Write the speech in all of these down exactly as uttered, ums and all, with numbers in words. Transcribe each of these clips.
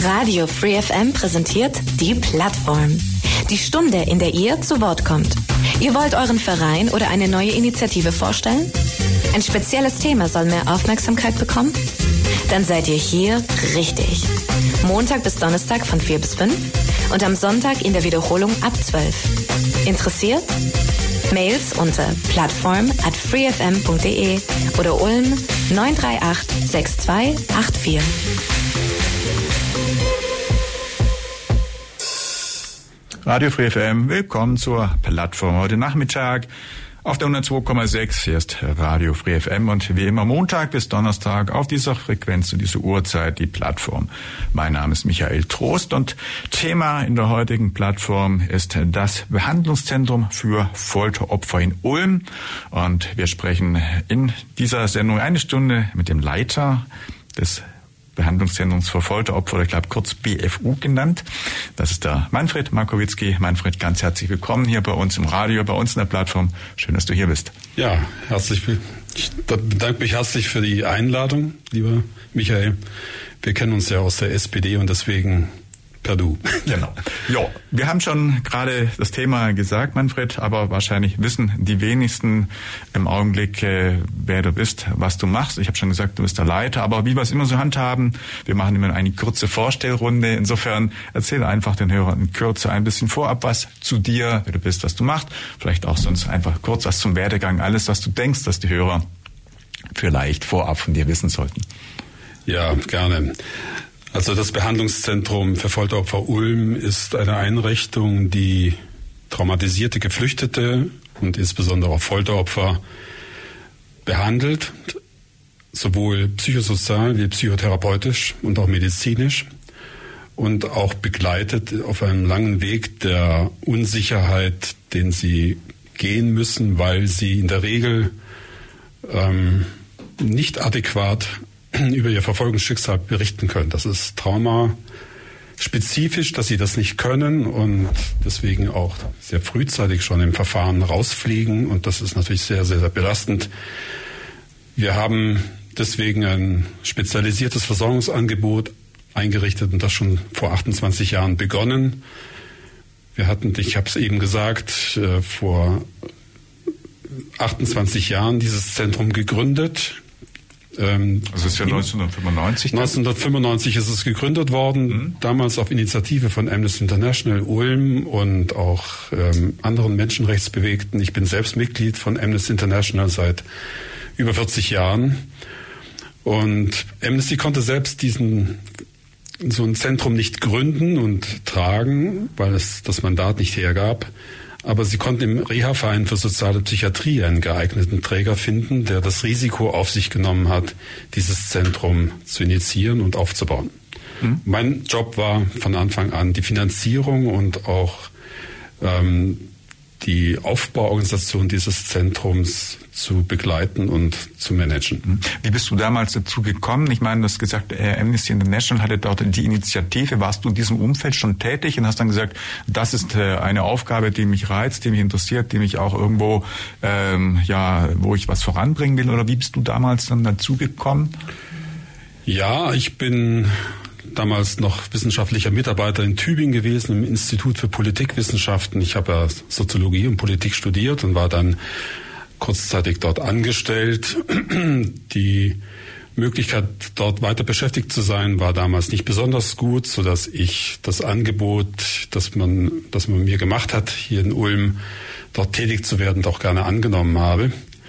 Radio Free F M präsentiert die Plattform. Die Stunde, in der ihr zu Wort kommt. Ihr wollt euren Verein oder eine neue Initiative vorstellen? Ein spezielles Thema soll mehr Aufmerksamkeit bekommen? Dann seid ihr hier richtig. Montag bis Donnerstag von vier bis fünf und am Sonntag in der Wiederholung ab zwölf. Interessiert? Mails unter plattform at freefm punkt de oder Ulm neun drei acht sechs zwei acht vier. Radio Free F M, willkommen zur Plattform heute Nachmittag auf der hundertzwei Komma sechs. Hier ist Radio Free F M und wie immer Montag bis Donnerstag auf dieser Frequenz zu dieser Uhrzeit die Plattform. Mein Name ist Michael Trost und Thema in der heutigen Plattform ist das Behandlungszentrum für Folteropfer in Ulm. Und wir sprechen in dieser Sendung eine Stunde mit dem Leiter des Behandlungszentrums für Folteropfer, ich glaube kurz B F U genannt. Das ist der Manfred Markowitzki. Manfred, ganz herzlich willkommen hier bei uns im Radio, bei uns in der Plattform. Schön, dass du hier bist. Ja, herzlich. Ich bedanke mich herzlich für die Einladung, lieber Michael. Wir kennen uns ja aus der S P D und deswegen per Du. Genau. Ja, wir haben schon gerade das Thema gesagt, Manfred, aber wahrscheinlich wissen die wenigsten im Augenblick, äh, wer du bist, was du machst. Ich habe schon gesagt, du bist der Leiter, aber wie wir es immer so handhaben, wir machen immer eine kurze Vorstellrunde. Insofern erzähl einfach den Hörern in Kürze ein bisschen vorab was zu dir, wer du bist, was du machst. Vielleicht auch sonst einfach kurz was zum Werdegang, alles, was du denkst, dass die Hörer vielleicht vorab von dir wissen sollten. Ja, gerne. Also das Behandlungszentrum für Folteropfer Ulm ist eine Einrichtung, die traumatisierte Geflüchtete und insbesondere auch Folteropfer behandelt, sowohl psychosozial wie psychotherapeutisch und auch medizinisch und auch begleitet auf einem langen Weg der Unsicherheit, den sie gehen müssen, weil sie in der Regel ähm, nicht adäquat über ihr Verfolgungsschicksal berichten können. Das ist traumaspezifisch, dass sie das nicht können und deswegen auch sehr frühzeitig schon im Verfahren rausfliegen und das ist natürlich sehr, sehr, sehr belastend. Wir haben deswegen ein spezialisiertes Versorgungsangebot eingerichtet und das schon vor achtundzwanzig Jahren begonnen. Wir hatten, ich habe es eben gesagt, vor achtundzwanzig Jahren dieses Zentrum gegründet. Ähm, das ist ja neunzehnhundertfünfundneunzig. neunzehnhundertfünfundneunzig ist es gegründet worden, mhm. damals auf Initiative von Amnesty International Ulm und auch ähm, anderen Menschenrechtsbewegten. Ich bin selbst Mitglied von Amnesty International seit über vierzig Jahren und Amnesty konnte selbst diesen so ein Zentrum nicht gründen und tragen, weil es das Mandat nicht hergab. Aber sie konnten im Reha-Verein für soziale Psychiatrie einen geeigneten Träger finden, der das Risiko auf sich genommen hat, dieses Zentrum zu initiieren und aufzubauen. Mhm. Mein Job war von Anfang an die Finanzierung und auch ähm, die Aufbauorganisation dieses Zentrums zu begleiten und zu managen. Wie bist du damals dazu gekommen? Ich meine, du hast gesagt, Amnesty International hatte dort die Initiative. Warst du in diesem Umfeld schon tätig und hast dann gesagt, das ist eine Aufgabe, die mich reizt, die mich interessiert, die mich auch irgendwo, ähm, ja, wo ich was voranbringen will? Oder wie bist du damals dann dazu gekommen? Ja, ich bin damals noch wissenschaftlicher Mitarbeiter in Tübingen gewesen, im Institut für Politikwissenschaften. Ich habe ja Soziologie und Politik studiert und war dann kurzzeitig dort angestellt. Die Möglichkeit, dort weiter beschäftigt zu sein, war damals nicht besonders gut, sodass ich das Angebot, das man, das man mir gemacht hat, hier in Ulm, dort tätig zu werden, doch gerne angenommen habe.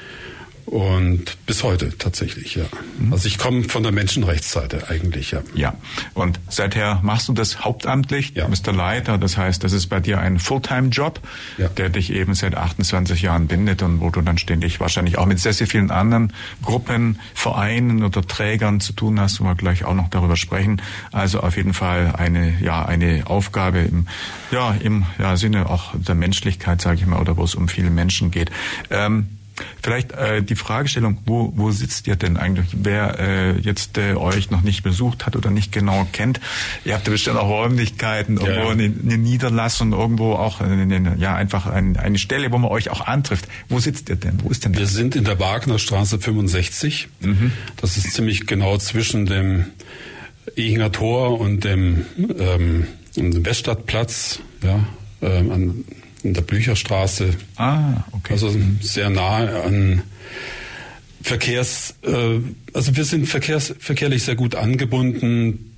Und bis heute tatsächlich, ja. Also ich komme von der Menschenrechtsseite eigentlich, ja. Ja, und seither machst du das hauptamtlich, ja. Du bist der Leiter, das heißt, das ist bei dir ein Fulltime-Job, ja. Der dich eben seit achtundzwanzig Jahren bindet und wo du dann ständig wahrscheinlich auch mit sehr, sehr vielen anderen Gruppen, Vereinen oder Trägern zu tun hast, wo wir gleich auch noch darüber sprechen. Also auf jeden Fall eine, ja, eine Aufgabe im, ja, im ja, Sinne auch der Menschlichkeit, sage ich mal, oder wo es um viele Menschen geht. Ähm, Vielleicht äh, die Fragestellung, wo, wo sitzt ihr denn eigentlich? Wer äh, jetzt äh, euch noch nicht besucht hat oder nicht genau kennt, ihr habt ja bestimmt auch Räumlichkeiten, irgendwo ja. eine, eine Niederlassung, irgendwo auch eine, ja einfach eine, eine Stelle, wo man euch auch antrifft. Wo sitzt ihr denn? Wo ist denn das? Wir sind in der Wagnerstraße fünfundsechzig. Mhm. Das ist ziemlich genau zwischen dem Ehinger Tor und dem, ähm, dem Weststadtplatz, ja, ähm, an, in der Blücherstraße. Ah, okay. Also sehr nahe an Verkehrs, äh, also wir sind verkehrs, verkehrlich sehr gut angebunden.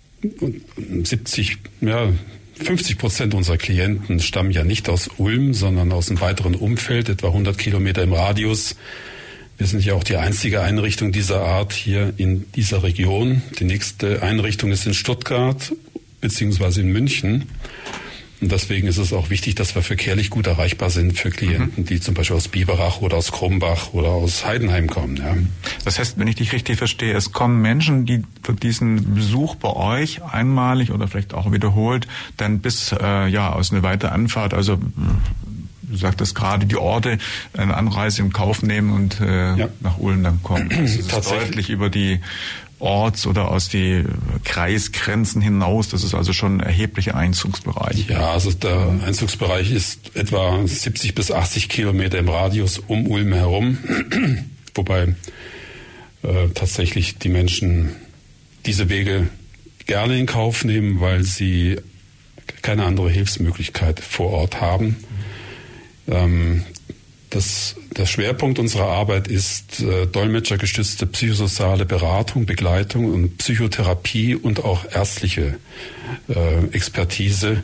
siebzig, ja, fünfzig Prozent unserer Klienten stammen ja nicht aus Ulm, sondern aus einem weiteren Umfeld, etwa hundert Kilometer im Radius. Wir sind ja auch die einzige Einrichtung dieser Art hier in dieser Region. Die nächste Einrichtung ist in Stuttgart beziehungsweise in München. Und deswegen ist es auch wichtig, dass wir verkehrlich gut erreichbar sind für Klienten, die zum Beispiel aus Biberach oder aus Krumbach oder aus Heidenheim kommen. Ja. Das heißt, wenn ich dich richtig verstehe, es kommen Menschen, die für diesen Besuch bei euch einmalig oder vielleicht auch wiederholt, dann bis äh, ja aus einer weiteren Anfahrt, also du sagtest gerade, die Orte eine Anreise im Kauf nehmen und äh, ja. nach Ulm dann kommen. Das ist deutlich über die Orts- oder aus die Kreisgrenzen hinaus. Das ist also schon ein erheblicher Einzugsbereich. Ja, also der Einzugsbereich ist etwa siebzig bis achtzig Kilometer im Radius um Ulm herum, wobei äh, tatsächlich die Menschen diese Wege gerne in Kauf nehmen, weil sie keine andere Hilfsmöglichkeit vor Ort haben. Ähm, Das, der Schwerpunkt unserer Arbeit ist äh, dolmetschergestützte psychosoziale Beratung, Begleitung und Psychotherapie und auch ärztliche äh, Expertise.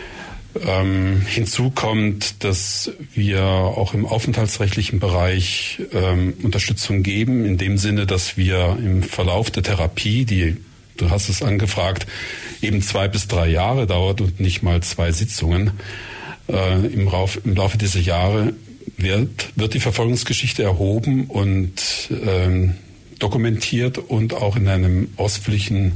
Ähm, hinzu kommt, dass wir auch im aufenthaltsrechtlichen Bereich ähm, Unterstützung geben, in dem Sinne, dass wir im Verlauf der Therapie, die, du hast es angefragt, eben zwei bis drei Jahre dauert und nicht mal zwei Sitzungen, äh, im, Rauf, im Laufe dieser Jahre Wird, wird die Verfolgungsgeschichte erhoben und ähm, dokumentiert und auch in einem ausführlichen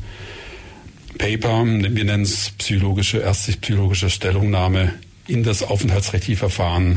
Paper, wir nennen es psychologische, ärztlich-psychologische Stellungnahme, in das aufenthaltsrechtliche Verfahren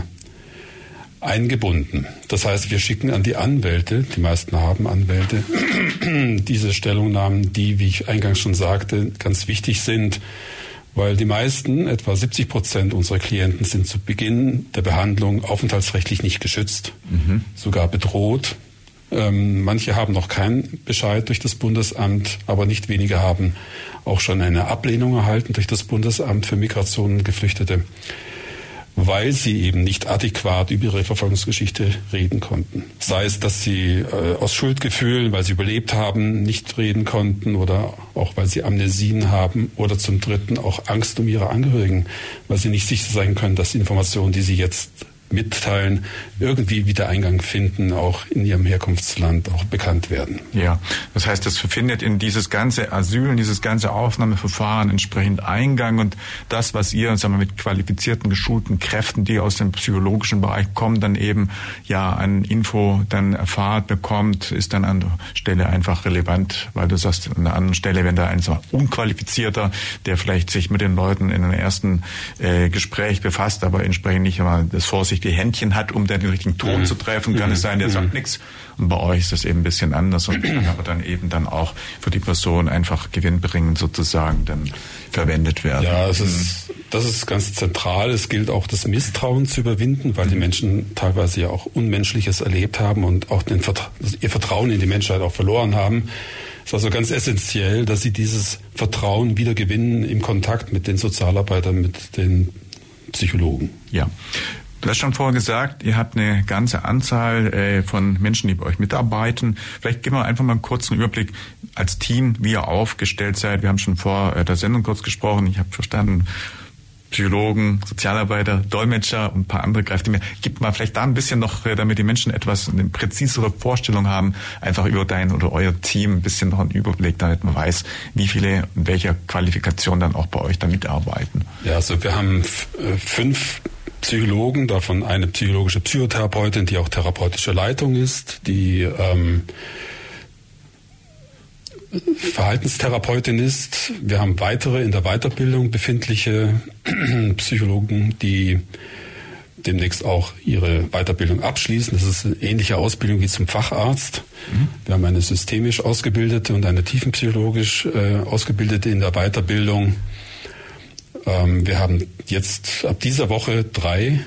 eingebunden. Das heißt, wir schicken an die Anwälte, die meisten haben Anwälte, diese Stellungnahmen, die, wie ich eingangs schon sagte, ganz wichtig sind, weil die meisten, etwa siebzig Prozent unserer Klienten, sind zu Beginn der Behandlung aufenthaltsrechtlich nicht geschützt, mhm. sogar bedroht. Ähm, manche haben noch keinen Bescheid durch das Bundesamt, aber nicht wenige haben auch schon eine Ablehnung erhalten durch das Bundesamt für Migration und Geflüchtete, weil sie eben nicht adäquat über ihre Verfolgungsgeschichte reden konnten. Sei es, dass sie äh, aus Schuldgefühlen, weil sie überlebt haben, nicht reden konnten oder auch weil sie Amnesien haben oder zum Dritten auch Angst um ihre Angehörigen, weil sie nicht sicher sein können, dass die Informationen, die sie jetzt mitteilen, irgendwie wieder Eingang finden, auch in ihrem Herkunftsland auch bekannt werden. Ja, das heißt, es findet in dieses ganze Asyl, in dieses ganze Aufnahmeverfahren entsprechend Eingang und das, was ihr, sagen wir, mit qualifizierten, geschulten Kräften, die aus dem psychologischen Bereich kommen, dann eben ja an Info dann erfahrt, bekommt, ist dann an der Stelle einfach relevant, weil du sagst, an der anderen Stelle, wenn da ein so unqualifizierter, der vielleicht sich mit den Leuten in einem ersten äh, Gespräch befasst, aber entsprechend nicht einmal das Vorsicht die Händchen hat, um dann den richtigen Ton mhm. zu treffen, kann mhm. es sein, der mhm. sagt nichts. Und bei euch ist das eben ein bisschen anders und kann aber dann eben dann auch für die Person einfach gewinnbringend sozusagen dann verwendet werden. Ja, es ist, das ist ganz zentral. Es gilt auch, das Misstrauen zu überwinden, weil die Menschen teilweise ja auch Unmenschliches erlebt haben und auch den Vertra- ihr Vertrauen in die Menschheit auch verloren haben. Es ist also ganz essentiell, dass sie dieses Vertrauen wieder gewinnen im Kontakt mit den Sozialarbeitern, mit den Psychologen. Ja. Du hast schon vorher gesagt, ihr habt eine ganze Anzahl äh, von Menschen, die bei euch mitarbeiten. Vielleicht geben wir einfach mal einen kurzen Überblick als Team, wie ihr aufgestellt seid. Wir haben schon vor äh, der Sendung kurz gesprochen. Ich habe verstanden, Psychologen, Sozialarbeiter, Dolmetscher und ein paar andere Kräfte mehr. Gib mal vielleicht da ein bisschen noch, äh, damit die Menschen etwas eine präzisere Vorstellung haben, einfach über dein oder euer Team ein bisschen noch einen Überblick, damit man weiß, wie viele in welcher Qualifikation dann auch bei euch da mitarbeiten. Ja, also wir haben f- äh, fünf Psychologen, davon eine psychologische Psychotherapeutin, die auch therapeutische Leitung ist, die ähm, Verhaltenstherapeutin ist. Wir haben weitere in der Weiterbildung befindliche Psychologen, die demnächst auch ihre Weiterbildung abschließen. Das ist eine ähnliche Ausbildung wie zum Facharzt. Mhm. Wir haben eine systemisch ausgebildete und eine tiefenpsychologisch äh, ausgebildete in der Weiterbildung. Wir haben jetzt ab dieser Woche drei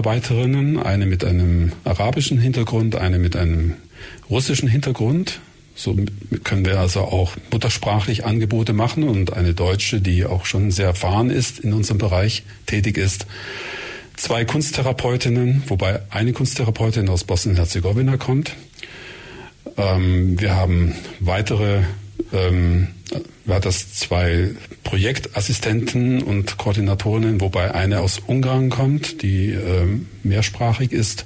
Sozialarbeiterinnen, eine mit einem arabischen Hintergrund, eine mit einem russischen Hintergrund, So können wir also auch muttersprachlich Angebote machen und eine Deutsche, die auch schon sehr erfahren ist, in unserem Bereich tätig ist. Zwei Kunsttherapeutinnen, wobei eine Kunsttherapeutin aus Bosnien-Herzegowina kommt. Ähm, wir haben weitere, ähm, wir das zwei Projektassistenten und Koordinatorinnen, wobei eine aus Ungarn kommt, die ähm, mehrsprachig ist.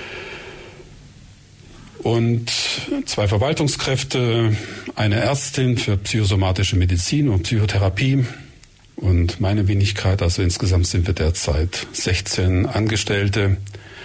Und zwei Verwaltungskräfte, eine Ärztin für psychosomatische Medizin und Psychotherapie und meine Wenigkeit. Also insgesamt sind wir derzeit sechzehn Angestellte.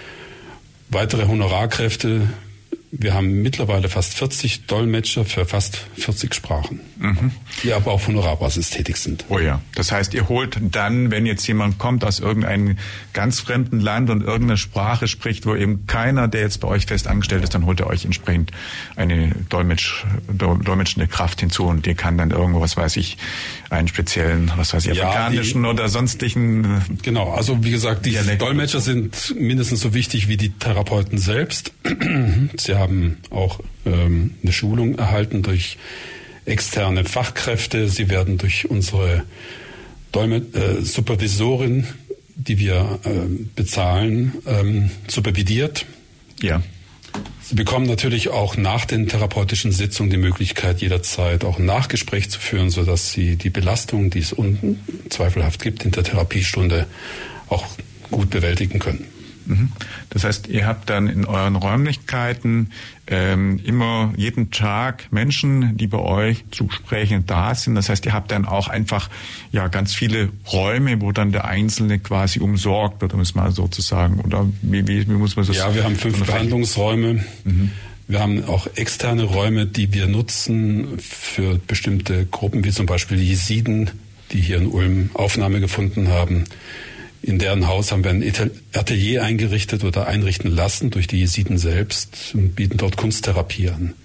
Weitere Honorarkräfte. Wir haben mittlerweile fast vierzig Dolmetscher für fast vierzig Sprachen, mhm. die aber auf Honorarbasis tätig sind. Oh ja, das heißt, ihr holt dann, wenn jetzt jemand kommt aus irgendeinem ganz fremden Land und irgendeine Sprache spricht, wo eben keiner, der jetzt bei euch fest angestellt ist, dann holt ihr euch entsprechend eine Dolmetsch, dolmetschende Kraft hinzu und die kann dann irgendwo, was weiß ich, einen speziellen, was weiß ich, afrikanischen ja, die, oder sonstigen... Genau, also wie gesagt, die Dialekt Dolmetscher sind mindestens so wichtig wie die Therapeuten selbst. Sie haben auch ähm, eine Schulung erhalten durch externe Fachkräfte. Sie werden durch unsere Dolmet- äh, Supervisorin, die wir äh, bezahlen, ähm, supervidiert. Ja. Sie bekommen natürlich auch nach den therapeutischen Sitzungen die Möglichkeit, jederzeit auch ein Nachgespräch zu führen, sodass sie die Belastung, die es unzweifelhaft gibt in der Therapiestunde, auch gut bewältigen können. Das heißt, ihr habt dann in euren Räumlichkeiten ähm, immer jeden Tag Menschen, die bei euch zu sprechen da sind. Das heißt, ihr habt dann auch einfach ja ganz viele Räume, wo dann der Einzelne quasi umsorgt wird, um es mal so zu sagen. Oder wie, wie, wie muss man das? Ja, wir haben fünf so Behandlungsräume. Mhm. Wir haben auch externe Räume, die wir nutzen für bestimmte Gruppen, wie zum Beispiel die Jesiden, die hier in Ulm Aufnahme gefunden haben. In deren Haus haben wir ein Atelier eingerichtet oder einrichten lassen durch die Jesiden selbst und bieten dort Kunsttherapie an.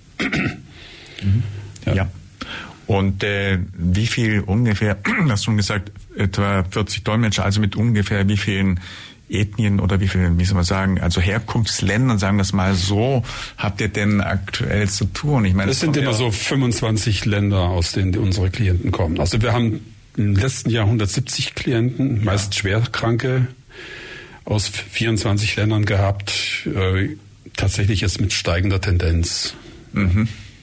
Mhm. Ja. ja. Und äh, wie viel ungefähr, hast du schon gesagt, etwa vierzig Dolmetscher, also mit ungefähr wie vielen Ethnien oder wie vielen, wie soll man sagen, also Herkunftsländern, sagen wir es mal so, habt ihr denn aktuell zu tun? Ich meine, das sind immer so fünfundzwanzig Länder, aus denen unsere Klienten kommen. Also wir haben im letzten Jahr hundertsiebzig Klienten, ja. meist Schwerkranke, aus vierundzwanzig Ländern gehabt. Äh, tatsächlich jetzt mit steigender Tendenz. Mhm.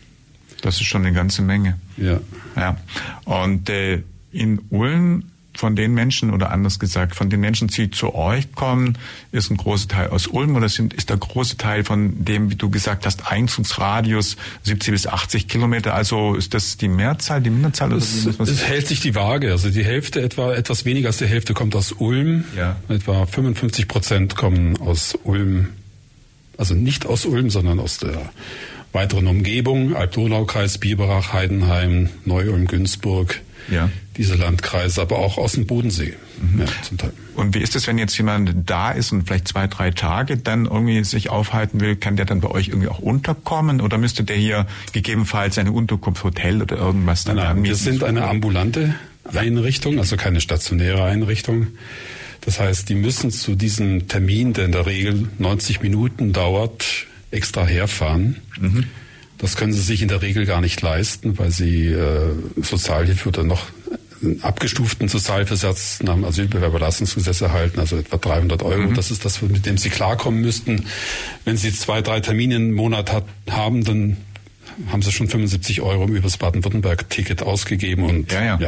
Das ist schon eine ganze Menge. Ja. Ja. Und äh, in Ulm, von den Menschen, oder anders gesagt, von den Menschen, die zu euch kommen, ist ein großer Teil aus Ulm, oder sind, ist der große Teil von dem, wie du gesagt hast, Einzugsradius siebzig bis achtzig Kilometer, also ist das die Mehrzahl, die Minderzahl? Oder es, es hält sich die Waage, also die Hälfte, etwa etwas weniger als die Hälfte kommt aus Ulm, ja. etwa fünfundfünfzig Prozent kommen aus Ulm, also nicht aus Ulm, sondern aus der weiteren Umgebung, Alb-Donau-Kreis, Biberach, Heidenheim, Neu-Ulm, Günzburg, ja. diese Landkreise, aber auch aus dem Bodensee. Mhm. Ja, zum Teil. Und wie ist es, wenn jetzt jemand da ist und vielleicht zwei, drei Tage dann irgendwie sich aufhalten will, kann der dann bei euch irgendwie auch unterkommen oder müsste der hier gegebenenfalls eine Unterkunft, Hotel oder irgendwas dann nein, nein, anmieten? Wir sind eine ambulante Einrichtung, also keine stationäre Einrichtung. Das heißt, die müssen zu diesem Termin, der in der Regel neunzig Minuten dauert, extra herfahren. Mhm. Das können sie sich in der Regel gar nicht leisten, weil sie äh, Sozialhilfe oder noch einen abgestuften Sozialhilfesatz nach dem Asylbewerberleistungsgesetz erhalten, also etwa dreihundert Euro. Mhm. Das ist das, mit dem sie klarkommen müssten. Wenn sie zwei, drei Termine im Monat hat, haben, dann haben sie schon fünfundsiebzig Euro über das Baden-Württemberg-Ticket ausgegeben. Und ja, ja. ja.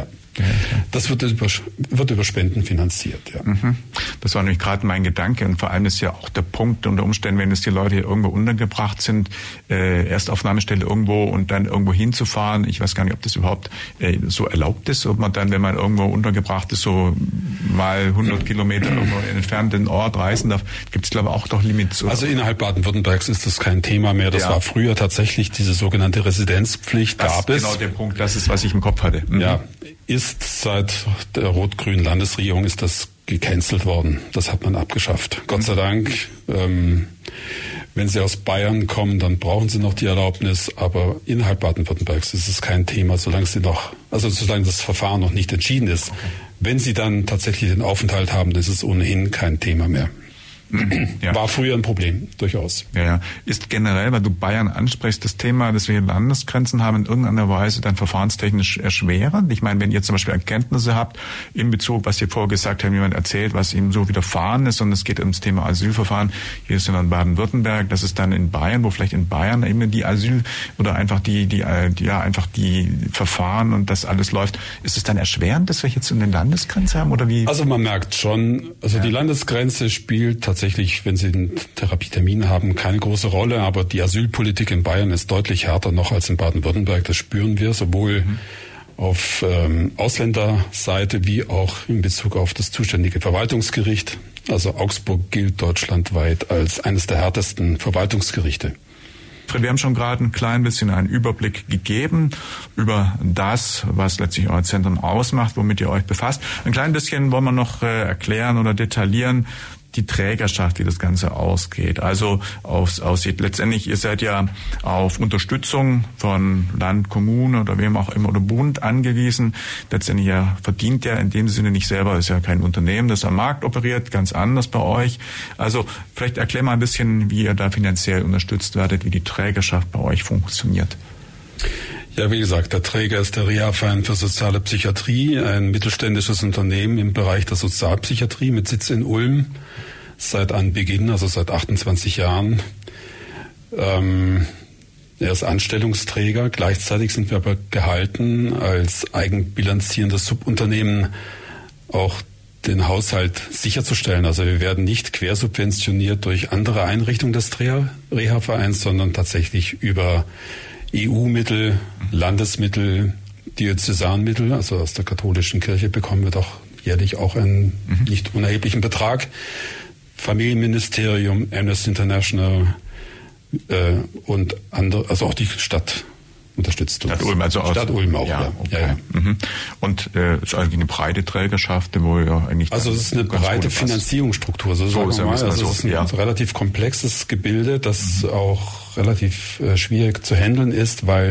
Das wird über, wird über Spenden finanziert, ja. Mhm. Das war nämlich gerade mein Gedanke und vor allem ist ja auch der Punkt unter Umständen, wenn es die Leute hier irgendwo untergebracht sind, äh, Erstaufnahmestelle irgendwo und dann irgendwo hinzufahren. Ich weiß gar nicht, ob das überhaupt äh, so erlaubt ist, ob man dann, wenn man irgendwo untergebracht ist, so mal hundert Kilometer irgendwo entfernt den Ort reisen darf. Gibt es, glaube ich, auch doch Limits. Oder? Also innerhalb Baden-Württembergs ist das kein Thema mehr. Das ja. war früher tatsächlich diese sogenannte Residenzpflicht. Das gab ist es. Genau der Punkt, das ist, was ich im Kopf hatte. Mhm. Ja, ist seit der rot-grünen Landesregierung ist das gecancelt worden. Das hat man abgeschafft. Gott sei Dank. Ähm, wenn Sie aus Bayern kommen, dann brauchen Sie noch die Erlaubnis, aber innerhalb Baden-Württembergs ist es kein Thema, solange Sie noch, also solange das Verfahren noch nicht entschieden ist. Okay. Wenn Sie dann tatsächlich den Aufenthalt haben, dann ist es ohnehin kein Thema mehr. Ja. War früher ein Problem, durchaus. Ja, ja. Ist generell, weil du Bayern ansprichst, das Thema, dass wir Landesgrenzen haben, in irgendeiner Weise dann verfahrenstechnisch erschwerend? Ich meine, wenn ihr zum Beispiel Erkenntnisse habt in Bezug, was ihr vorher gesagt habt, jemand erzählt, was ihm so widerfahren ist, und es geht ums Thema Asylverfahren, hier ist ja in Baden-Württemberg, das ist dann in Bayern, wo vielleicht in Bayern eben die Asyl oder einfach die, die, die ja, einfach die Verfahren und das alles läuft. Ist es dann erschwerend, dass wir jetzt eine Landesgrenze haben, oder wie? Also man merkt schon, also ja. die Landesgrenze spielt tatsächlich Tatsächlich, wenn Sie einen Therapietermin haben, keine große Rolle, aber die Asylpolitik in Bayern ist deutlich härter noch als in Baden-Württemberg. Das spüren wir sowohl mhm. auf ähm, Ausländerseite wie auch in Bezug auf das zuständige Verwaltungsgericht. Also Augsburg gilt deutschlandweit als eines der härtesten Verwaltungsgerichte. Wir haben schon gerade ein klein bisschen einen Überblick gegeben über das, was letztlich euer Zentrum ausmacht, womit ihr euch befasst. Ein klein bisschen wollen wir noch äh, erklären oder detaillieren, die Trägerschaft, wie das Ganze ausgeht. Also aus, aussieht. Letztendlich, ihr seid ja auf Unterstützung von Land, Kommune oder wem auch immer oder Bund angewiesen. Letztendlich ja, verdient ja in dem Sinne nicht selber, ist ja kein Unternehmen, das am Markt operiert, ganz anders bei euch. Also vielleicht erklär mal ein bisschen, wie ihr da finanziell unterstützt werdet, wie die Trägerschaft bei euch funktioniert. Ja, wie gesagt, der Träger ist der Reha-Verein für soziale Psychiatrie, ein mittelständisches Unternehmen im Bereich der Sozialpsychiatrie mit Sitz in Ulm seit Anbeginn, also seit achtundzwanzig Jahren. Ähm, er ist Anstellungsträger. Gleichzeitig sind wir aber gehalten, als eigenbilanzierendes Subunternehmen auch den Haushalt sicherzustellen. Also wir werden nicht quersubventioniert durch andere Einrichtungen des Reha-Vereins, sondern tatsächlich über E U-Mittel, Landesmittel, Diözesanmittel, also aus der katholischen Kirche bekommen wir doch jährlich auch einen mhm. nicht unerheblichen Betrag. Familienministerium, Amnesty International äh, und andere, also auch die Stadt unterstützt uns. Stadt Ulm, also aus Stadt Ulm auch, ja. ja. Okay. ja, ja. Mhm. Und äh, ist eigentlich eine breite Trägerschaft, wo ja eigentlich... Also es ist eine breite Finanzierungsstruktur, so, so sagen wir mal. Also es ist ein ja. relativ komplexes Gebilde, das mhm. auch relativ äh, schwierig zu handeln ist, weil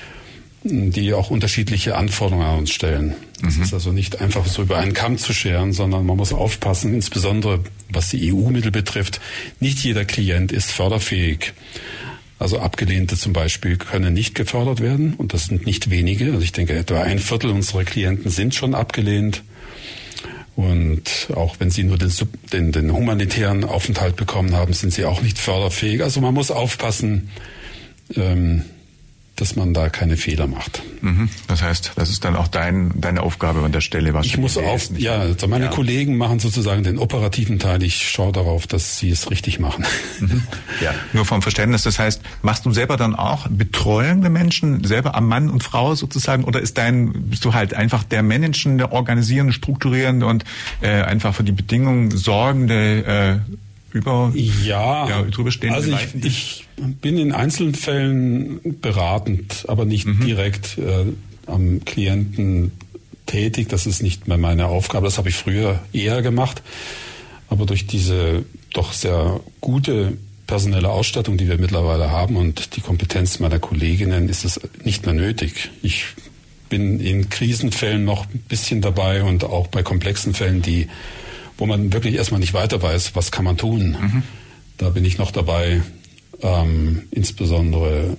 die auch unterschiedliche Anforderungen an uns stellen. Es mhm. ist also nicht einfach so über einen Kamm zu scheren, sondern man muss aufpassen, insbesondere was die E U-Mittel betrifft. Nicht jeder Klient ist förderfähig. Also Abgelehnte zum Beispiel können nicht gefördert werden, und das sind nicht wenige. Also ich denke, etwa ein Viertel unserer Klienten sind schon abgelehnt. Und auch wenn sie nur den, den, den humanitären Aufenthalt bekommen haben, sind sie auch nicht förderfähig. Also man muss aufpassen, ähm, dass man da keine Fehler macht. Mhm. Das heißt, das ist dann auch dein, deine Aufgabe an der Stelle, was ich muss auf, ist, ja, also meine ja. Kollegen machen sozusagen den operativen Teil. Ich schaue darauf, dass sie es richtig machen. Mhm. Ja. Nur vom Verständnis, das heißt, machst du selber dann auch betreuende Menschen, selber am Mann und Frau sozusagen, oder ist dein, bist du halt einfach der Managende, Organisierende, Strukturierende und äh, einfach für die Bedingungen sorgende äh, über ja, ja drüberstehende also ich, ich bin in einzelnen Fällen beratend, aber nicht mhm. direkt äh, am Klienten tätig. Das ist nicht mehr meine Aufgabe. Das habe ich früher eher gemacht. Aber durch diese doch sehr gute personelle Ausstattung, die wir mittlerweile haben, und die Kompetenz meiner Kolleginnen, ist es nicht mehr nötig. Ich bin in Krisenfällen noch ein bisschen dabei und auch bei komplexen Fällen, die wo man wirklich erstmal nicht weiter weiß, was kann man tun. Mhm. Da bin ich noch dabei, ähm, insbesondere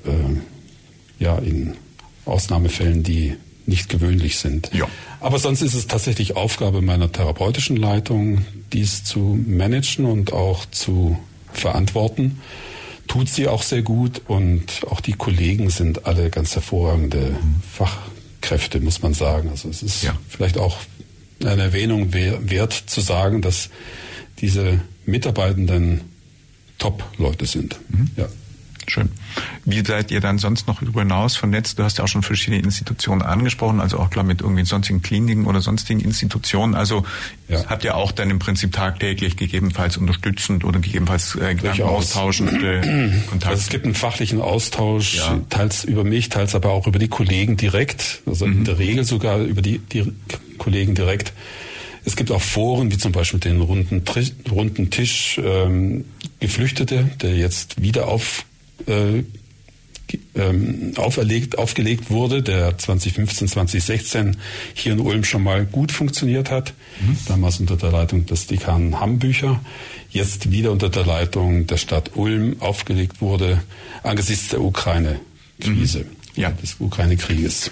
äh, ja in Ausnahmefällen, die nicht gewöhnlich sind. Ja. Aber sonst ist es tatsächlich Aufgabe meiner therapeutischen Leitung, dies zu managen und auch zu verantworten. Tut sie auch sehr gut, und auch die Kollegen sind alle ganz hervorragende mhm. Fachkräfte, muss man sagen. Also es ist ja. vielleicht auch eine Erwähnung wert zu sagen, dass diese Mitarbeitenden Top-Leute sind. Mhm. Ja. Schön. Wie seid ihr dann sonst noch darüber hinaus vernetzt? Du hast ja auch schon verschiedene Institutionen angesprochen, also auch klar mit irgendwie sonstigen Kliniken oder sonstigen Institutionen. Also ja. habt ihr auch dann im Prinzip tagtäglich gegebenenfalls unterstützend oder gegebenenfalls äh, austauschend äh, Kontakt? Also es gibt einen fachlichen Austausch, ja. teils über mich, teils aber auch über die Kollegen direkt. Also mhm. in der Regel sogar über die, die Kollegen direkt. Es gibt auch Foren, wie zum Beispiel den runden, runden Tisch ähm, Geflüchtete, der jetzt wieder auf äh, ähm, auferlegt, aufgelegt wurde, der zwanzig fünfzehn, zwanzig sechzehn hier in Ulm schon mal gut funktioniert hat, mhm. damals unter der Leitung des Dekanen Hambücher, jetzt wieder unter der Leitung der Stadt Ulm aufgelegt wurde, angesichts der Ukraine-Krise, mhm. ja. des Ukraine-Krieges.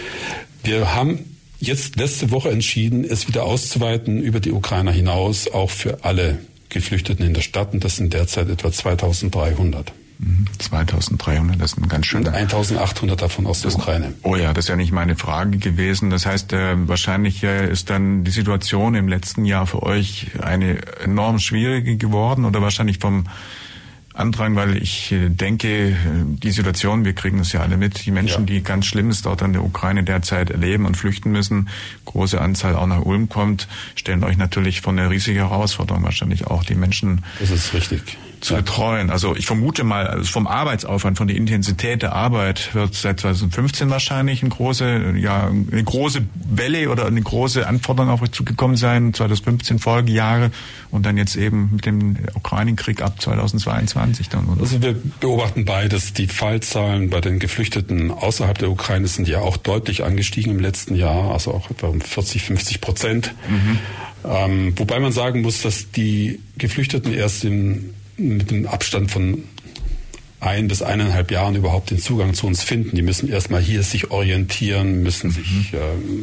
Wir haben jetzt letzte Woche entschieden, es wieder auszuweiten über die Ukrainer hinaus, auch für alle Geflüchteten in der Stadt, und das sind derzeit etwa zweitausenddreihundert. zweitausenddreihundert, das ist ein ganz schöner. Und eintausendachthundert davon aus der Ukraine. Oh ja, das ist ja nicht meine Frage gewesen. Das heißt, äh, wahrscheinlich äh, ist dann die Situation im letzten Jahr für euch eine enorm schwierige geworden, oder wahrscheinlich vom Andrang, weil ich äh, denke, die Situation, wir kriegen das ja alle mit, die Menschen, ja. die ganz Schlimmes dort in der Ukraine derzeit erleben und flüchten müssen, große Anzahl auch nach Ulm kommt, stellen euch natürlich vor eine riesige Herausforderung, wahrscheinlich auch die Menschen. Das ist richtig. Zu betreuen. Also ich vermute mal, also vom Arbeitsaufwand, von der Intensität der Arbeit wird seit zweitausendfünfzehn wahrscheinlich eine große, ja, eine große Welle oder eine große Anforderung auf euch zugekommen sein, zweitausendfünfzehn Folgejahre und dann jetzt eben mit dem Ukraine-Krieg ab zweitausendzweiundzwanzig dann, oder? Also wir beobachten beides. Die Fallzahlen bei den Geflüchteten außerhalb der Ukraine sind ja auch deutlich angestiegen im letzten Jahr, also auch etwa um vierzig, fünfzig Prozent. Mhm. Ähm, wobei man sagen muss, dass die Geflüchteten erst im mit dem Abstand von ein bis eineinhalb Jahren überhaupt den Zugang zu uns finden. Die müssen erstmal hier sich orientieren, müssen mhm. sich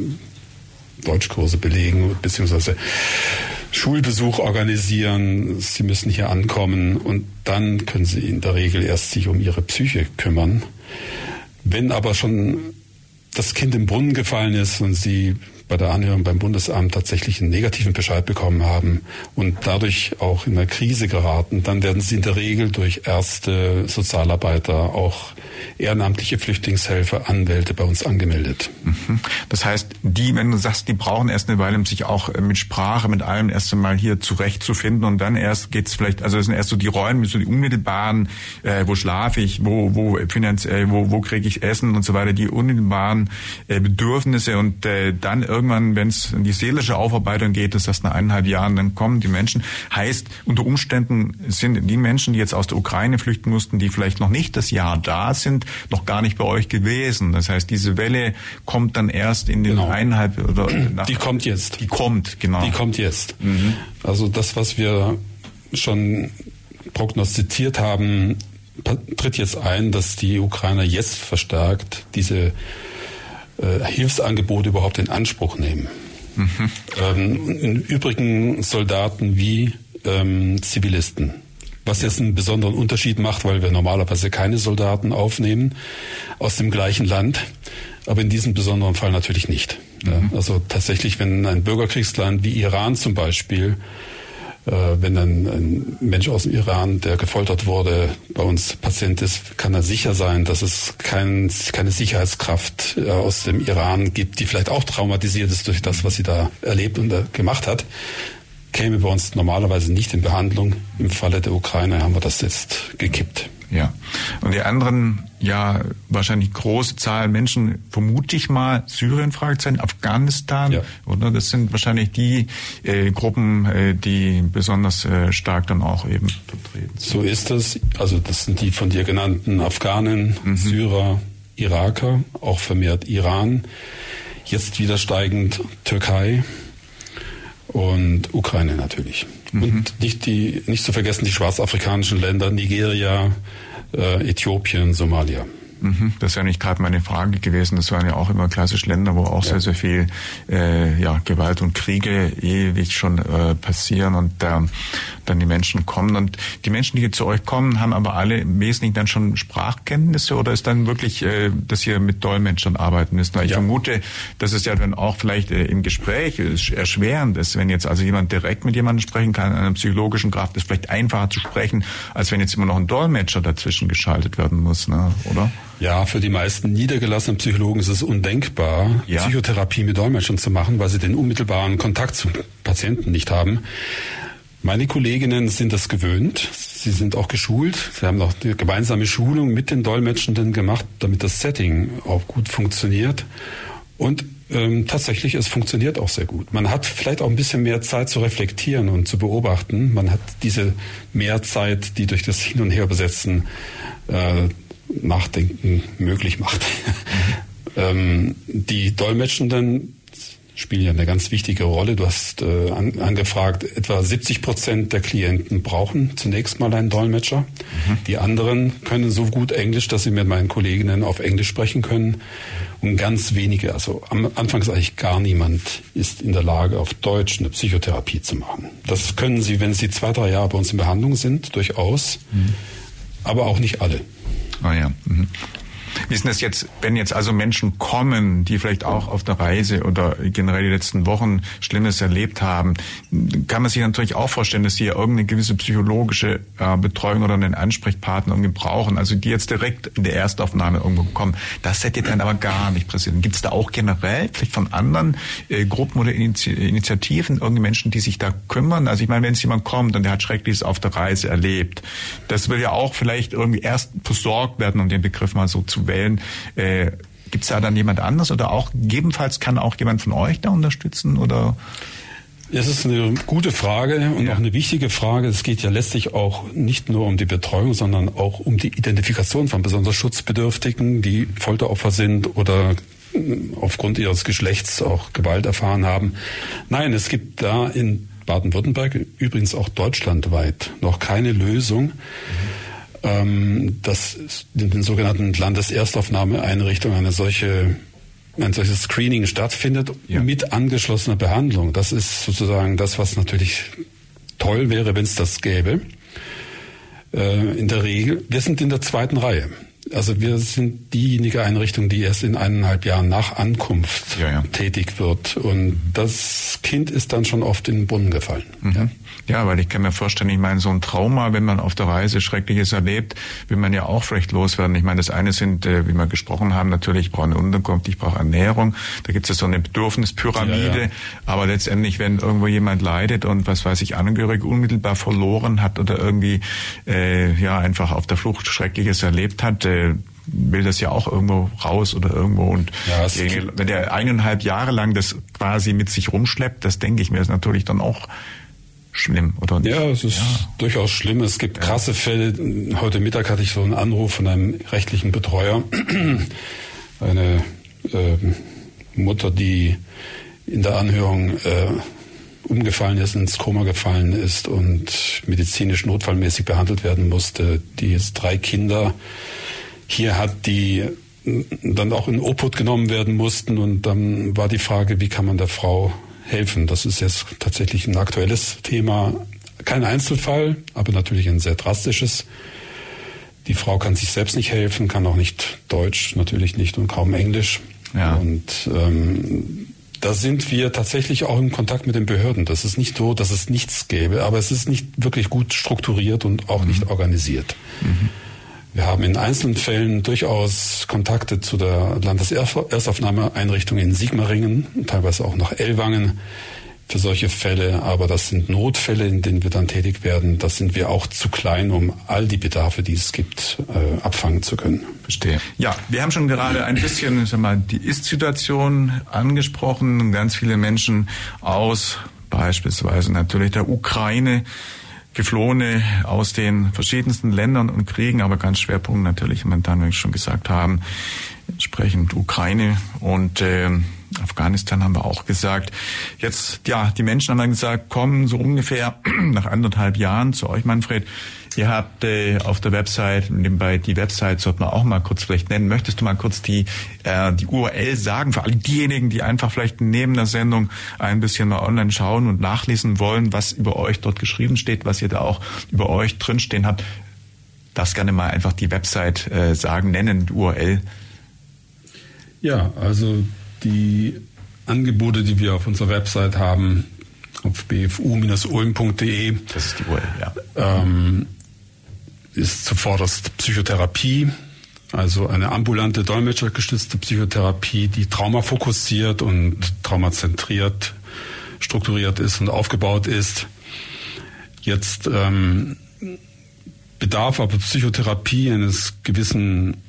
äh, Deutschkurse belegen, beziehungsweise Schulbesuch organisieren. Sie müssen hier ankommen und dann können sie in der Regel erst sich um ihre Psyche kümmern. Wenn aber schon das Kind im Brunnen gefallen ist und sie bei der Anhörung beim Bundesamt tatsächlich einen negativen Bescheid bekommen haben und dadurch auch in eine Krise geraten, dann werden sie in der Regel durch Ärzte, Sozialarbeiter, auch ehrenamtliche Flüchtlingshelfer, Anwälte bei uns angemeldet. Das heißt, die, wenn du sagst, die brauchen erst eine Weile, um sich auch mit Sprache, mit allem erst einmal hier zurechtzufinden, und dann erst geht's vielleicht, also das sind erst so die Räume, so die unmittelbaren, äh, wo schlafe ich, wo wo finanziell, wo wo kriege ich Essen und so weiter, die unmittelbaren äh, Bedürfnisse, und äh, dann irgendwann, wenn es in die seelische Aufarbeitung geht, ist das nach eineinhalb Jahren, dann kommen die Menschen. Heißt, unter Umständen sind die Menschen, die jetzt aus der Ukraine flüchten mussten, die vielleicht noch nicht das Jahr da sind, noch gar nicht bei euch gewesen. Das heißt, diese Welle kommt dann erst in den genau. eineinhalb oder nach, die kommt jetzt. Die kommt, genau. Die kommt jetzt. Mhm. Also das, was wir schon prognostiziert haben, tritt jetzt ein, dass die Ukrainer jetzt verstärkt diese äh, Hilfsangebote überhaupt in Anspruch nehmen. Mhm. Ähm, Im Übrigen Soldaten wie ähm, Zivilisten. Was jetzt einen besonderen Unterschied macht, weil wir normalerweise keine Soldaten aufnehmen aus dem gleichen Land, aber in diesem besonderen Fall natürlich nicht. Mhm. Ja, also tatsächlich, wenn ein Bürgerkriegsland wie Iran zum Beispiel, äh, wenn ein, ein Mensch aus dem Iran, der gefoltert wurde, bei uns Patient ist, kann er sicher sein, dass es kein, keine Sicherheitskraft äh, aus dem Iran gibt, die vielleicht auch traumatisiert ist durch das, was sie da erlebt und äh, gemacht hat. Käme bei uns normalerweise nicht in Behandlung. Im Falle der Ukraine haben wir das jetzt gekippt. Ja. Und die anderen, ja, wahrscheinlich große Zahl Menschen, vermute ich mal, Syrien, Fragezeichen, Afghanistan, ja. Oder? Das sind wahrscheinlich die äh, Gruppen, äh, die besonders äh, stark dann auch eben vertreten sind. So ist es. Also das sind die von dir genannten Afghanen, mhm. Syrer, Iraker, auch vermehrt Iran, jetzt wieder steigend Türkei. Und Ukraine natürlich. Mhm. Und nicht die, nicht zu vergessen die schwarzafrikanischen Länder, Nigeria, äh, Äthiopien, Somalia. Das ist ja nicht gerade meine Frage gewesen. Das waren ja auch immer klassisch Länder, wo auch ja. sehr, sehr viel äh, ja, Gewalt und Kriege ewig schon äh, passieren und äh, dann die Menschen kommen. Und die Menschen, die zu euch kommen, haben aber alle im Wesentlichen dann schon Sprachkenntnisse, oder ist dann wirklich, äh, dass ihr mit Dolmetschern arbeiten müsst? Weil ich ja. vermute, dass es ja dann auch vielleicht äh, im Gespräch erschwerend ist, wenn jetzt also jemand direkt mit jemandem sprechen kann, an einer psychologischen Kraft ist vielleicht einfacher zu sprechen, als wenn jetzt immer noch ein Dolmetscher dazwischen geschaltet werden muss, ne? Oder? Ja, für die meisten niedergelassenen Psychologen ist es undenkbar, ja. Psychotherapie mit Dolmetschern zu machen, weil sie den unmittelbaren Kontakt zu Patienten nicht haben. Meine Kolleginnen sind das gewöhnt. Sie sind auch geschult. Sie haben auch eine gemeinsame Schulung mit den Dolmetschenden gemacht, damit das Setting auch gut funktioniert. Und ähm, tatsächlich, es funktioniert auch sehr gut. Man hat vielleicht auch ein bisschen mehr Zeit zu reflektieren und zu beobachten. Man hat diese Mehrzeit, die durch das Hin- und Herübersetzen äh, Nachdenken möglich macht. Mhm. ähm, die Dolmetschenden spielen ja eine ganz wichtige Rolle. Du hast äh, an, angefragt, etwa siebzig Prozent der Klienten brauchen zunächst mal einen Dolmetscher. Mhm. Die anderen können so gut Englisch, dass sie mit meinen Kolleginnen auf Englisch sprechen können. Und ganz wenige, also am Anfang ist eigentlich gar niemand, ist in der Lage, auf Deutsch eine Psychotherapie zu machen. Das können sie, wenn sie zwei, drei Jahre bei uns in Behandlung sind, durchaus, mhm. aber auch nicht alle. Ah ja. Mhm. Wie ist denn das jetzt, wenn jetzt also Menschen kommen, die vielleicht auch auf der Reise oder generell die letzten Wochen Schlimmes erlebt haben, kann man sich natürlich auch vorstellen, dass sie ja irgendeine gewisse psychologische äh, Betreuung oder einen Ansprechpartner irgendwie brauchen, also die jetzt direkt in der Erstaufnahme irgendwo kommen. Das seid ihr dann aber gar nicht präsent. Gibt es da auch generell vielleicht von anderen äh, Gruppen oder Initi- Initiativen irgendwelche Menschen, die sich da kümmern? Also ich meine, wenn jetzt jemand kommt und der hat Schreckliches auf der Reise erlebt, das will ja auch vielleicht irgendwie erst versorgt werden, um den Begriff mal so zu wählen. Äh, gibt es da dann jemand anderes oder auch gegebenenfalls kann auch jemand von euch da unterstützen oder? Es ist eine gute Frage und ja. auch eine wichtige Frage. Es geht ja letztlich auch nicht nur um die Betreuung, sondern auch um die Identifikation von besonders Schutzbedürftigen, die Folteropfer sind oder aufgrund ihres Geschlechts auch Gewalt erfahren haben. Nein, es gibt da in Baden-Württemberg, übrigens auch deutschlandweit, noch keine Lösung. Mhm. Dass in den sogenannten Landeserstaufnahmeeinrichtungen eine solche, ein solches Screening stattfindet ja. mit angeschlossener Behandlung. Das ist sozusagen das, was natürlich toll wäre, wenn es das gäbe. In der Regel, wir sind in der zweiten Reihe. Also wir sind diejenige Einrichtung, die erst in eineinhalb Jahren nach Ankunft ja, ja. tätig wird. Und das Kind ist dann schon oft in den Brunnen gefallen. Mhm. Ja. ja, weil ich kann mir vorstellen, ich meine, so ein Trauma, wenn man auf der Reise Schreckliches erlebt, will man ja auch vielleicht loswerden. Ich meine, das eine sind, wie wir gesprochen haben, natürlich, ich brauche eine Unterkunft, ich brauche Ernährung. Da gibt es ja so eine Bedürfnispyramide. Ja, ja. Aber letztendlich, wenn irgendwo jemand leidet und, was weiß ich, Angehörige unmittelbar verloren hat oder irgendwie äh, ja einfach auf der Flucht Schreckliches erlebt hat, äh, will das ja auch irgendwo raus oder irgendwo und ja, wenn der eineinhalb Jahre lang das quasi mit sich rumschleppt, das denke ich mir, ist natürlich dann auch schlimm, oder nicht? Ja, es ist ja. durchaus schlimm. Es gibt ja. krasse Fälle. Heute Mittag hatte ich so einen Anruf von einem rechtlichen Betreuer. Eine äh, Mutter, die in der Anhörung äh, umgefallen ist, ins Koma gefallen ist und medizinisch notfallmäßig behandelt werden musste, die jetzt drei Kinder hier hat, die dann auch in Obhut genommen werden mussten. Und dann war die Frage, wie kann man der Frau helfen? Das ist jetzt tatsächlich ein aktuelles Thema. Kein Einzelfall, aber natürlich ein sehr drastisches. Die Frau kann sich selbst nicht helfen, kann auch nicht Deutsch, natürlich nicht und kaum Englisch. Ja. Und ähm, da sind wir tatsächlich auch in Kontakt mit den Behörden. Das ist nicht so, dass es nichts gäbe, aber es ist nicht wirklich gut strukturiert und auch mhm. nicht organisiert. Mhm. Wir haben in einzelnen Fällen durchaus Kontakte zu der Landeserstaufnahmeeinrichtung in Sigmaringen, teilweise auch nach Ellwangen für solche Fälle. Aber das sind Notfälle, in denen wir dann tätig werden. Das sind wir auch zu klein, um all die Bedarfe, die es gibt, äh, abfangen zu können. Verstehe. Ja, wir haben schon gerade ein bisschen, sag mal, die Ist-Situation angesprochen. Ganz viele Menschen aus beispielsweise natürlich der Ukraine, Geflohene aus den verschiedensten Ländern und Kriegen, aber ganz Schwerpunkt natürlich momentan, wie wir schon gesagt haben, entsprechend Ukraine und äh, Afghanistan haben wir auch gesagt. Jetzt, ja, die Menschen haben dann gesagt, kommen so ungefähr nach anderthalb Jahren zu euch, Manfred. Ihr habt äh, auf der Website, nebenbei die Website sollten wir auch mal kurz vielleicht nennen. Möchtest du mal kurz die äh, die U R L sagen für alle diejenigen, die einfach vielleicht neben der Sendung ein bisschen mal online schauen und nachlesen wollen, was über euch dort geschrieben steht, was ihr da auch über euch drinstehen habt? Darfst gerne mal einfach die Website äh, sagen, nennen, die U R L. Ja, also die Angebote, die wir auf unserer Website haben, auf b f u Bindestrich ulm Punkt d e. Das ist die U R L, ja. Ähm, ist zuvorderst Psychotherapie, also eine ambulante, dolmetschergestützte Psychotherapie, die traumafokussiert und traumazentriert strukturiert ist und aufgebaut ist. Jetzt ähm, bedarf aber Psychotherapie eines gewissen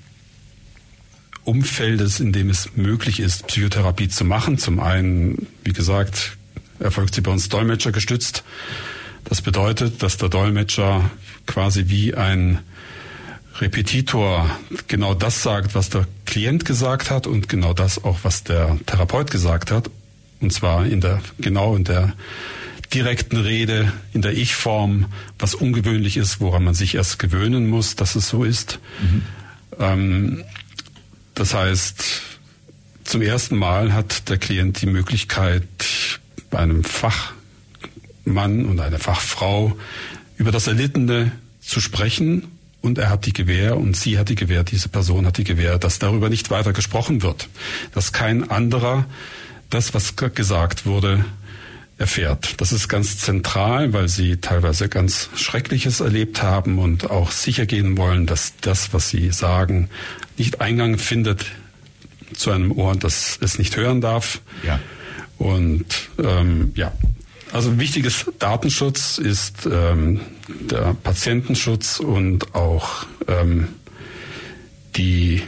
Umfeldes, in dem es möglich ist, Psychotherapie zu machen. Zum einen, wie gesagt, erfolgt sie bei uns dolmetschergestützt. Das bedeutet, dass der Dolmetscher quasi wie ein Repetitor genau das sagt, was der Klient gesagt hat und genau das auch, was der Therapeut gesagt hat. Und zwar in der, genau in der direkten Rede, in der Ich-Form, was ungewöhnlich ist, woran man sich erst gewöhnen muss, dass es so ist. Mhm. Ähm, das heißt, zum ersten Mal hat der Klient die Möglichkeit, bei einem Fachmann und einer Fachfrau über das Erlittene zu sprechen. Und er hat die Gewähr und sie hat die Gewähr, diese Person hat die Gewähr, dass darüber nicht weiter gesprochen wird. Dass kein anderer das, was gesagt wurde, erfährt. Das ist ganz zentral, weil sie teilweise ganz Schreckliches erlebt haben und auch sicher gehen wollen, dass das, was sie sagen, nicht Eingang findet zu einem Ohr, das es nicht hören darf. Ja. Und ähm, ja, also wichtiges Datenschutz ist ähm, der Patientenschutz und auch ähm, die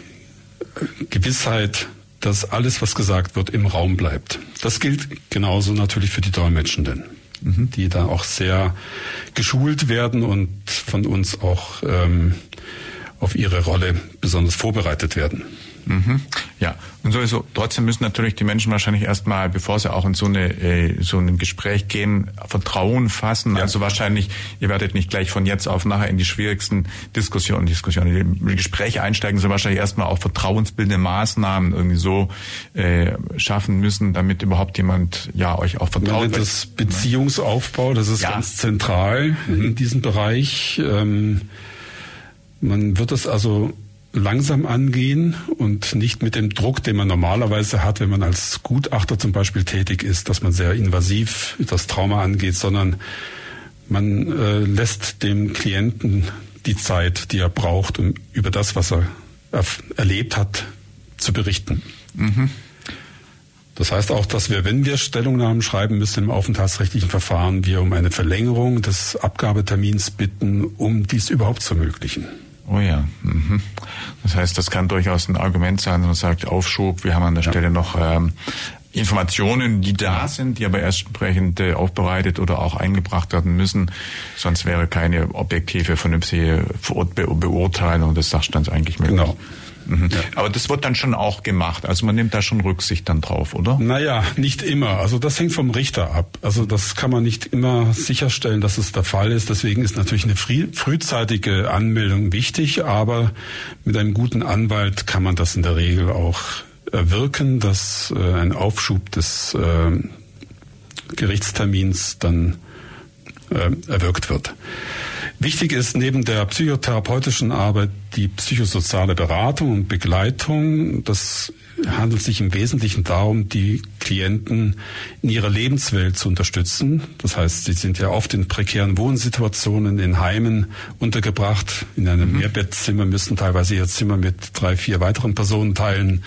Gewissheit, dass alles, was gesagt wird, im Raum bleibt. Das gilt genauso natürlich für die Dolmetschenden, mhm. die da auch sehr geschult werden und von uns auch ähm, auf ihre Rolle besonders vorbereitet werden. Mhm. Ja, und sowieso, trotzdem müssen natürlich die Menschen wahrscheinlich erstmal, bevor sie auch in so eine äh, so ein Gespräch gehen, Vertrauen fassen. Ja. Also wahrscheinlich, ihr werdet nicht gleich von jetzt auf nachher in die schwierigsten Diskussionen, Diskussionen, in die Gespräche einsteigen, sondern wahrscheinlich erstmal auch vertrauensbildende Maßnahmen irgendwie so äh, schaffen müssen, damit überhaupt jemand ja euch auch vertraut. Das Beziehungsaufbau, das ist ja ganz zentral mhm. in diesem Bereich. Ähm, man wird es also langsam angehen und nicht mit dem Druck, den man normalerweise hat, wenn man als Gutachter zum Beispiel tätig ist, dass man sehr invasiv das Trauma angeht, sondern man äh, lässt dem Klienten die Zeit, die er braucht, um über das, was er erf- erlebt hat, zu berichten. Mhm. Das heißt auch, dass wir, wenn wir Stellungnahmen schreiben müssen im aufenthaltsrechtlichen Verfahren, wir um eine Verlängerung des Abgabetermins bitten, um dies überhaupt zu ermöglichen. Oh ja. Mhm. Das heißt, das kann durchaus ein Argument sein, wenn man sagt, Aufschub, wir haben an der ja. Stelle noch ähm, Informationen, die da sind, die aber erst entsprechend äh, aufbereitet oder auch eingebracht werden müssen. Sonst wäre keine objektive, vernünftige Be- Beurteilung des Sachstands eigentlich möglich. Genau. Mhm. Ja. Aber das wird dann schon auch gemacht. Also man nimmt da schon Rücksicht dann drauf, oder? Naja, nicht immer. Also das hängt vom Richter ab. Also das kann man nicht immer sicherstellen, dass es der Fall ist. Deswegen ist natürlich eine früh, frühzeitige Anmeldung wichtig. Aber mit einem guten Anwalt kann man das in der Regel auch erwirken, dass äh, ein Aufschub des äh, Gerichtstermins dann äh, erwirkt wird. Wichtig ist neben der psychotherapeutischen Arbeit die psychosoziale Beratung und Begleitung. Das handelt sich im Wesentlichen darum, die Klienten in ihrer Lebenswelt zu unterstützen. Das heißt, sie sind ja oft in prekären Wohnsituationen, in Heimen untergebracht, in einem mhm. Mehrbettzimmer, müssen teilweise ihr Zimmer mit drei, vier weiteren Personen teilen.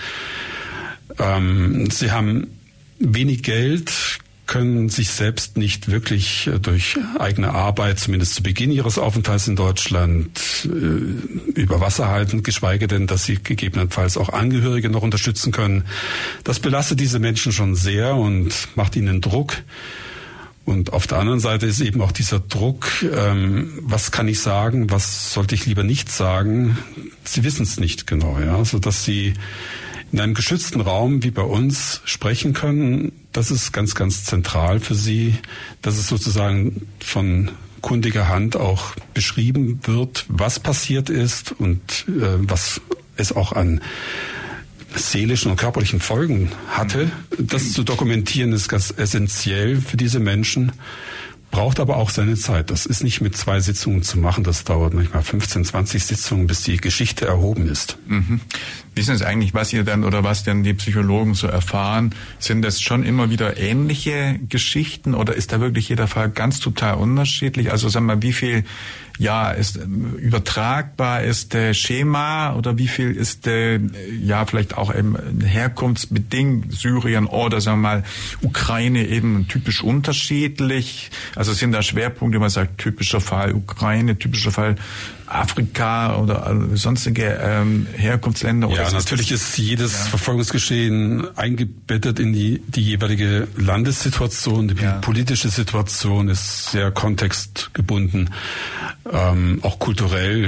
Ähm, sie haben wenig Geld, können sich selbst nicht wirklich durch eigene Arbeit, zumindest zu Beginn ihres Aufenthalts in Deutschland, über Wasser halten, geschweige denn, dass sie gegebenenfalls auch Angehörige noch unterstützen können. Das belastet diese Menschen schon sehr und macht ihnen Druck. Und auf der anderen Seite ist eben auch dieser Druck, ähm, was kann ich sagen, was sollte ich lieber nicht sagen? Sie wissen es nicht genau, ja, sodass sie in einem geschützten Raum wie bei uns sprechen können. Das ist ganz, ganz zentral für sie, dass es sozusagen von kundiger Hand auch beschrieben wird, was passiert ist und äh, was es auch an seelischen und körperlichen Folgen hatte. Das zu dokumentieren ist ganz essentiell für diese Menschen, braucht aber auch seine Zeit. Das ist nicht mit zwei Sitzungen zu machen. Das dauert manchmal fünfzehn, zwanzig Sitzungen, bis die Geschichte erhoben ist. Mhm. Wissen Sie eigentlich, was ihr dann oder was denn die Psychologen so erfahren? Sind das schon immer wieder ähnliche Geschichten oder ist da wirklich jeder Fall ganz total unterschiedlich? Also sagen wir mal, wie viel ja ist übertragbar ist äh, Schema oder wie viel ist äh, ja vielleicht auch eben herkunftsbedingt Syrien oder sagen wir mal Ukraine eben typisch unterschiedlich? Also sind da Schwerpunkte, man sagt typischer Fall Ukraine, typischer Fall Afrika oder sonstige ähm, Herkunftsländer? Ja, oder natürlich ist, ist jedes ja. Verfolgungsgeschehen eingebettet in die, die jeweilige Landessituation. Die ja. politische Situation ist sehr kontextgebunden. Ähm, auch kulturell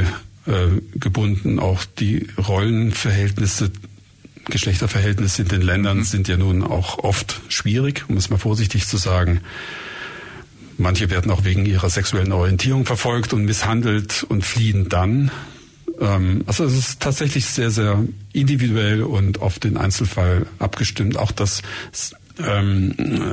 äh, gebunden. Auch die Rollenverhältnisse, Geschlechterverhältnisse in den Ländern mhm. sind ja nun auch oft schwierig, um es mal vorsichtig zu sagen. Manche werden auch wegen ihrer sexuellen Orientierung verfolgt und misshandelt und fliehen dann. Ähm, also es ist tatsächlich sehr, sehr individuell und auf den Einzelfall abgestimmt. Auch das, ähm,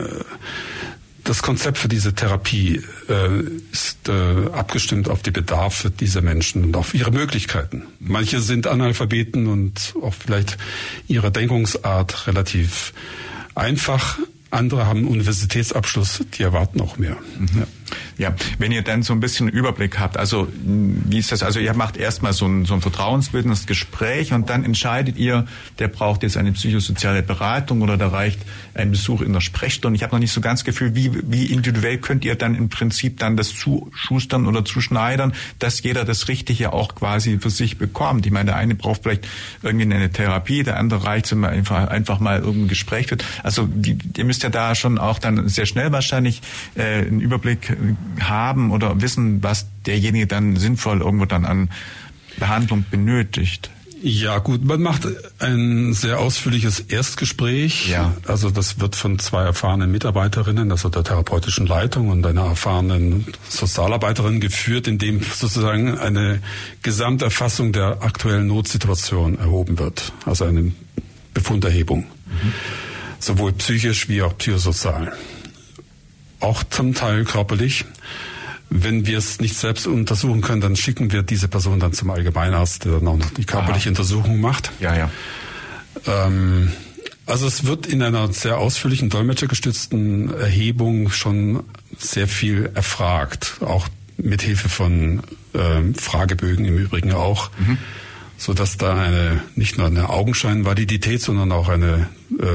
das Konzept für diese Therapie äh, ist äh, abgestimmt auf die Bedarfe dieser Menschen und auf ihre Möglichkeiten. Manche sind Analphabeten und auch vielleicht ihre Denkungsart relativ einfach. Andere haben einen Universitätsabschluss, die erwarten auch mehr. Mhm. Ja. Ja, wenn ihr dann so ein bisschen einen Überblick habt, also wie ist das, also ihr macht erstmal so ein, so ein vertrauensbildendes Gespräch und dann entscheidet ihr, der braucht jetzt eine psychosoziale Beratung oder da reicht ein Besuch in der Sprechstunde. Ich habe noch nicht so ganz Gefühl, wie, wie individuell könnt ihr dann im Prinzip dann das zuschustern oder zuschneidern, dass jeder das Richtige auch quasi für sich bekommt. Ich meine, der eine braucht vielleicht irgendwie eine Therapie, der andere reicht, wenn man einfach, einfach mal irgendein Gespräch führt. Also die, ihr müsst ja da schon auch dann sehr schnell wahrscheinlich äh, einen Überblick haben oder wissen, was derjenige dann sinnvoll irgendwo dann an Behandlung benötigt. Ja gut, man macht ein sehr ausführliches Erstgespräch. Ja. Also das wird von zwei erfahrenen Mitarbeiterinnen, also der therapeutischen Leitung und einer erfahrenen Sozialarbeiterin geführt, in dem sozusagen eine Gesamterfassung der aktuellen Notsituation erhoben wird. Also eine Befunderhebung. Mhm. Sowohl psychisch wie auch psychosozial. Auch zum Teil körperlich. Wenn wir es nicht selbst untersuchen können, dann schicken wir diese Person dann zum Allgemeinarzt, der dann auch noch die körperliche Aha. Untersuchung macht. Ja, ja. Ähm, also es wird in einer sehr ausführlichen dolmetschergestützten Erhebung schon sehr viel erfragt, auch mit Hilfe von ähm, Fragebögen im Übrigen auch, mhm. so dass da eine nicht nur eine Augenscheinvalidität, sondern auch eine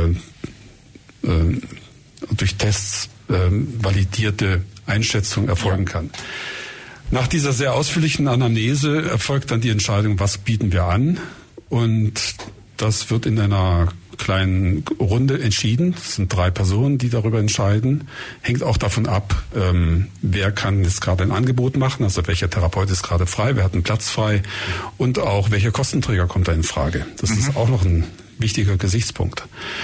äh, äh, durch Tests ähm, validierte Einschätzung erfolgen ja. kann. Nach dieser sehr ausführlichen Anamnese erfolgt dann die Entscheidung, was bieten wir an, und das wird in einer kleinen Runde entschieden. Es sind drei Personen, die darüber entscheiden. Hängt auch davon ab, ähm, wer kann jetzt gerade ein Angebot machen, also welcher Therapeut ist gerade frei, wer hat einen Platz frei und auch welcher Kostenträger kommt da in Frage. Das mhm. ist auch noch ein wichtiger Gesichtspunkt.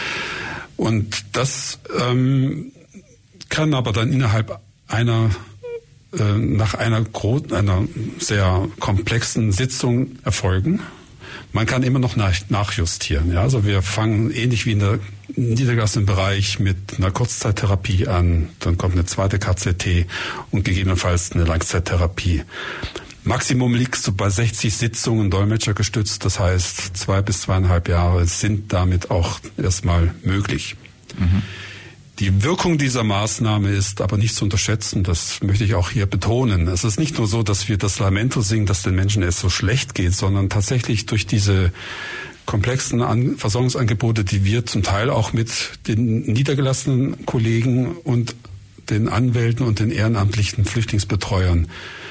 Und das ähm, kann aber dann innerhalb einer, äh, nach einer, gro- einer sehr komplexen Sitzung erfolgen. Man kann immer noch nach, nachjustieren. Ja? Also wir fangen ähnlich wie in der niedergelassenen Bereich mit einer Kurzzeittherapie an, dann kommt eine zweite K Z T und gegebenenfalls eine Langzeittherapie. Maximum liegt so bei sechzig Sitzungen dolmetschergestützt, das heißt zwei bis zweieinhalb Jahre sind damit auch erstmal möglich. Mhm. Die Wirkung dieser Maßnahme ist aber nicht zu unterschätzen, das möchte ich auch hier betonen. Es ist nicht nur so, dass wir das Lamento singen, dass den Menschen es so schlecht geht, sondern tatsächlich durch diese komplexen An- Versorgungsangebote, die wir zum Teil auch mit den niedergelassenen Kollegen und den Anwälten und den ehrenamtlichen Flüchtlingsbetreuern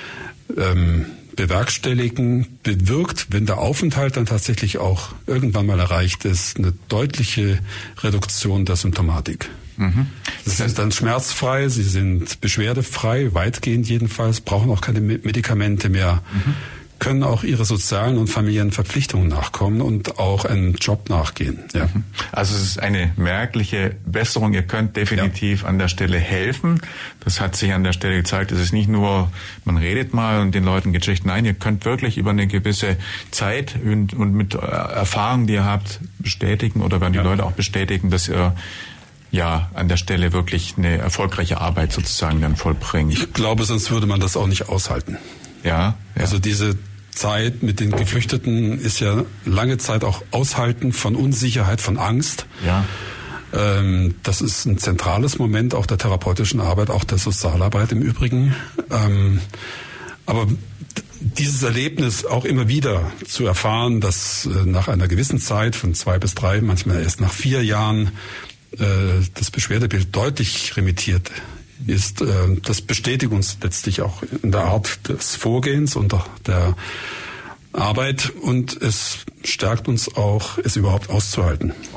ähm, bewerkstelligen, bewirkt, wenn der Aufenthalt dann tatsächlich auch irgendwann mal erreicht ist, eine deutliche Reduktion der Symptomatik. Mhm. Sie sind dann schmerzfrei, sie sind beschwerdefrei, weitgehend jedenfalls, brauchen auch keine Medikamente mehr, mhm. können auch ihre sozialen und familiären Verpflichtungen nachkommen und auch einen Job nachgehen. Ja. Also es ist eine merkliche Besserung. Ihr könnt definitiv ja. an der Stelle helfen. Das hat sich an der Stelle gezeigt. Es ist nicht nur, man redet mal und den Leuten geht schlecht. Nein, ihr könnt wirklich über eine gewisse Zeit und, und mit Erfahrung, die ihr habt, bestätigen oder werden die ja. Leute auch bestätigen, dass ihr ja an der Stelle wirklich eine erfolgreiche Arbeit sozusagen dann vollbringt. Ich glaube, sonst würde man das auch nicht aushalten. Ja, ja. Also diese Zeit mit den Geflüchteten ist ja lange Zeit auch Aushalten von Unsicherheit, von Angst. Ja. Ähm, das ist ein zentrales Moment auch der therapeutischen Arbeit, auch der Sozialarbeit im Übrigen. Ähm, aber dieses Erlebnis auch immer wieder zu erfahren, dass äh, nach einer gewissen Zeit von zwei bis drei, manchmal erst nach vier Jahren äh, das Beschwerdebild deutlich remittiert ist, äh, das bestätigt uns letztlich auch in der Art des Vorgehens und der Arbeit, und es stärkt uns auch, es überhaupt auszuhalten. Oh ja.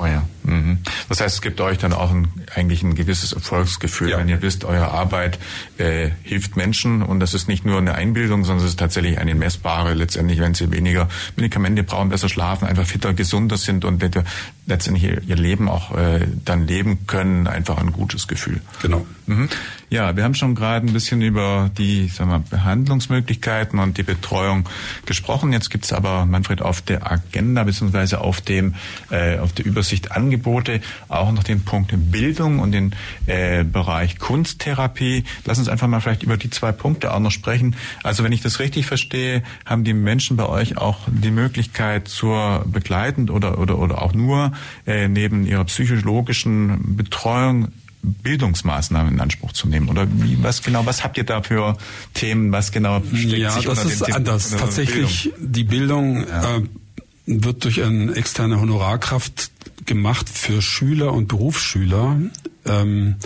Mhm. Das heißt, es gibt euch dann auch ein, eigentlich ein gewisses Erfolgsgefühl, ja. wenn ihr wisst, eure Arbeit äh, hilft Menschen und das ist nicht nur eine Einbildung, sondern es ist tatsächlich eine messbare, letztendlich, wenn sie weniger Medikamente brauchen, besser schlafen, einfach fitter, gesunder sind und letztendlich ihr, ihr Leben auch äh, dann leben können, einfach ein gutes Gefühl. Genau. Mhm. Ja, wir haben schon gerade ein bisschen über die, sagen wir, Behandlungsmöglichkeiten und die Betreuung gesprochen. Jetzt gibt's aber, Manfred, auf der Agenda beziehungsweise auf dem äh, auf der Übersicht Angebote auch noch den Punkt Bildung und den äh, Bereich Kunsttherapie. Lass uns einfach mal vielleicht über die zwei Punkte auch noch sprechen. Also wenn ich das richtig verstehe, haben die Menschen bei euch auch die Möglichkeit zur begleitend oder oder oder auch nur äh, neben ihrer psychologischen Betreuung Bildungsmaßnahmen in Anspruch zu nehmen? Oder wie, was genau, was habt ihr da für Themen, was genau steckt ja, sich das unter ist dem anders. Thema Tatsächlich, Bildung? die Bildung ja. äh, wird durch eine externe Honorarkraft gemacht für Schüler und Berufsschüler. Ähm,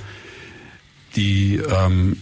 die ähm,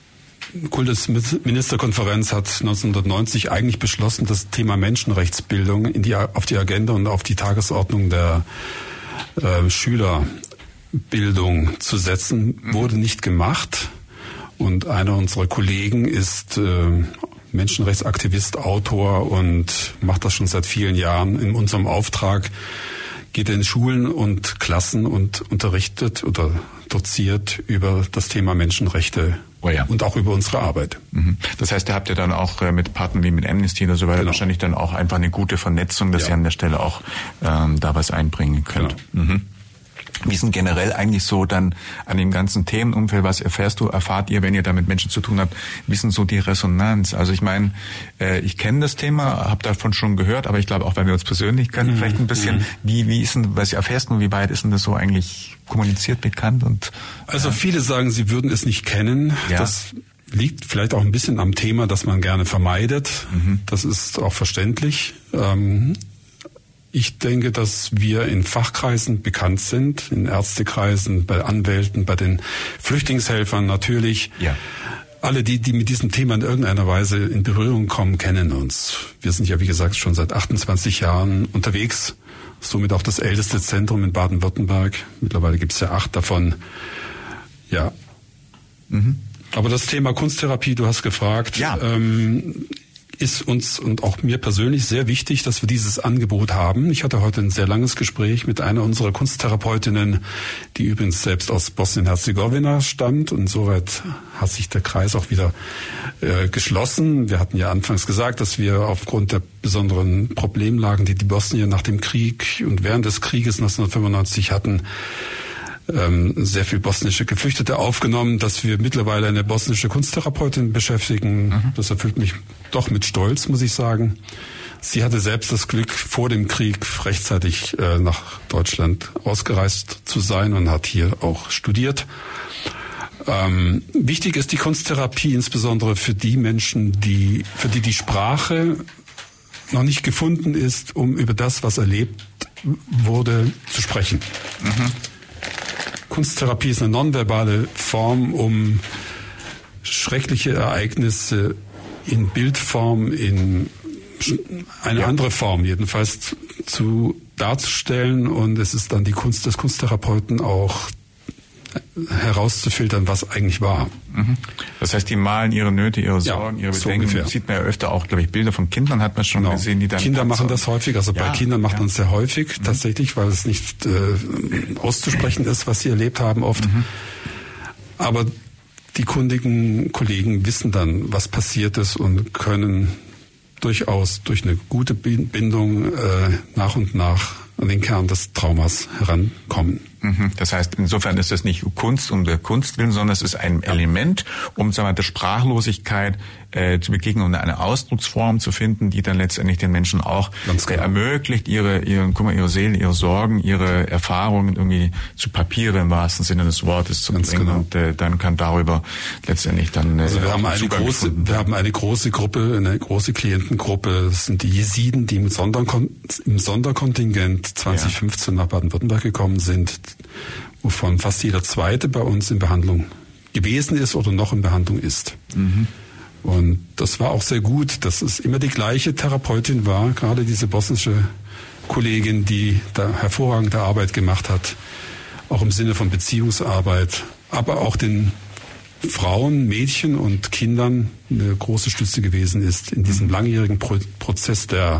Kultusministerkonferenz hat neunzehnhundertneunzig eigentlich beschlossen, das Thema Menschenrechtsbildung in die, auf die Agenda und auf die Tagesordnung der äh, Schüler Bildung zu setzen, wurde nicht gemacht. Und einer unserer Kollegen ist äh, Menschenrechtsaktivist, Autor und macht das schon seit vielen Jahren. In unserem Auftrag geht er in Schulen und Klassen und unterrichtet oder doziert über das Thema Menschenrechte oh ja. und auch über unsere Arbeit. Das heißt, ihr habt ja dann auch mit Partnern wie mit Amnesty oder so weiter genau. wahrscheinlich dann auch einfach eine gute Vernetzung, dass ja. ihr an der Stelle auch ähm, da was einbringen könnt. Genau. Mhm. Wie sind generell eigentlich so dann an dem ganzen Themenumfeld, was erfährst du, erfahrt ihr, wenn ihr da mit Menschen zu tun habt, wie sind so die Resonanz? Also ich meine, äh, ich kenne das Thema, habe davon schon gehört, aber ich glaube auch, weil wir uns persönlich kennen, mhm. vielleicht ein bisschen, mhm. wie wie ist denn, was ihr erfährst und wie weit ist denn das so eigentlich kommuniziert, bekannt? Und äh, Also viele sagen, sie würden es nicht kennen. Ja. Das liegt vielleicht auch ein bisschen am Thema, das man gerne vermeidet. Mhm. Das ist auch verständlich. Ähm, Ich denke, dass wir in Fachkreisen bekannt sind, in Ärztekreisen, bei Anwälten, bei den Flüchtlingshelfern natürlich. Ja. Alle, die, die mit diesem Thema in irgendeiner Weise in Berührung kommen, kennen uns. Wir sind ja, wie gesagt, schon seit achtundzwanzig Jahren unterwegs. Somit auch das älteste Zentrum in Baden-Württemberg. Mittlerweile gibt es ja acht davon. Ja. Mhm. Aber das Thema Kunsttherapie, du hast gefragt. Ja. Ähm, ist uns und auch mir persönlich sehr wichtig, dass wir dieses Angebot haben. Ich hatte heute ein sehr langes Gespräch mit einer unserer Kunsttherapeutinnen, die übrigens selbst aus Bosnien-Herzegowina stammt. Und soweit hat sich der Kreis auch wieder äh, geschlossen. Wir hatten ja anfangs gesagt, dass wir aufgrund der besonderen Problemlagen, die die Bosnier nach dem Krieg und während des Krieges neunzehnhundertfünfundneunzig hatten, sehr viel bosnische Geflüchtete aufgenommen, dass wir mittlerweile eine bosnische Kunsttherapeutin beschäftigen. Mhm. Das erfüllt mich doch mit Stolz, muss ich sagen. Sie hatte selbst das Glück, vor dem Krieg rechtzeitig äh, nach Deutschland ausgereist zu sein und hat hier auch studiert. Ähm, wichtig ist die Kunsttherapie insbesondere für die Menschen, die, für die die Sprache noch nicht gefunden ist, um über das, was erlebt wurde, zu sprechen. Mhm. Kunsttherapie ist eine nonverbale Form, um schreckliche Ereignisse in Bildform, in eine ja. andere Form jedenfalls zu darzustellen. Und es ist dann die Kunst des Kunsttherapeuten auch herauszufiltern, was eigentlich war. Mhm. Das heißt, die malen ihre Nöte, ihre Sorgen, ja, ihre Bedenken. So sieht man ja öfter auch, glaube ich, Bilder von Kindern hat man schon genau. gesehen, die dann... Kinder machen das häufig, also ja, bei Kindern macht ja. man es sehr häufig, mhm. tatsächlich, weil es nicht äh, auszusprechen ist, was sie erlebt haben oft. Mhm. Aber die kundigen Kollegen wissen dann, was passiert ist und können durchaus durch eine gute Bindung äh, nach und nach an den Kern des Traumas herankommen. Das heißt, insofern ist das nicht Kunst um der Kunst willen, sondern es ist ein ja. Element, um sagen wir, der Sprachlosigkeit äh, zu begegnen und eine Ausdrucksform zu finden, die dann letztendlich den Menschen auch äh, ermöglicht, ihre, ihre, guck mal, ihre Seele, ihre Sorgen, ihre Erfahrungen irgendwie zu Papiere im wahrsten Sinne des Wortes zu Ganz bringen. Genau. Und äh, dann kann darüber letztendlich dann äh, also wir haben eine große, wir haben eine große Gruppe, eine große Klientengruppe. Das sind die Jesiden, die im, Sonderkon- im Sonderkontingent zwanzig fünfzehn ja. nach Baden-Württemberg gekommen sind, wovon fast jeder Zweite bei uns in Behandlung gewesen ist oder noch in Behandlung ist. Mhm. Und das war auch sehr gut, dass es immer die gleiche Therapeutin war, gerade diese bosnische Kollegin, die da hervorragende Arbeit gemacht hat, auch im Sinne von Beziehungsarbeit, aber auch den Frauen, Mädchen und Kindern eine große Stütze gewesen ist in diesem langjährigen Pro- Prozess der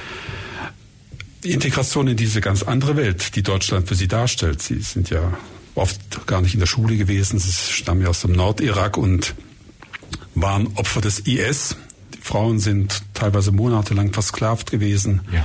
Integration in diese ganz andere Welt, die Deutschland für sie darstellt. Sie sind ja oft gar nicht in der Schule gewesen, sie stammen ja aus dem Nordirak und waren Opfer des I S. Die Frauen sind teilweise monatelang versklavt gewesen. Ja.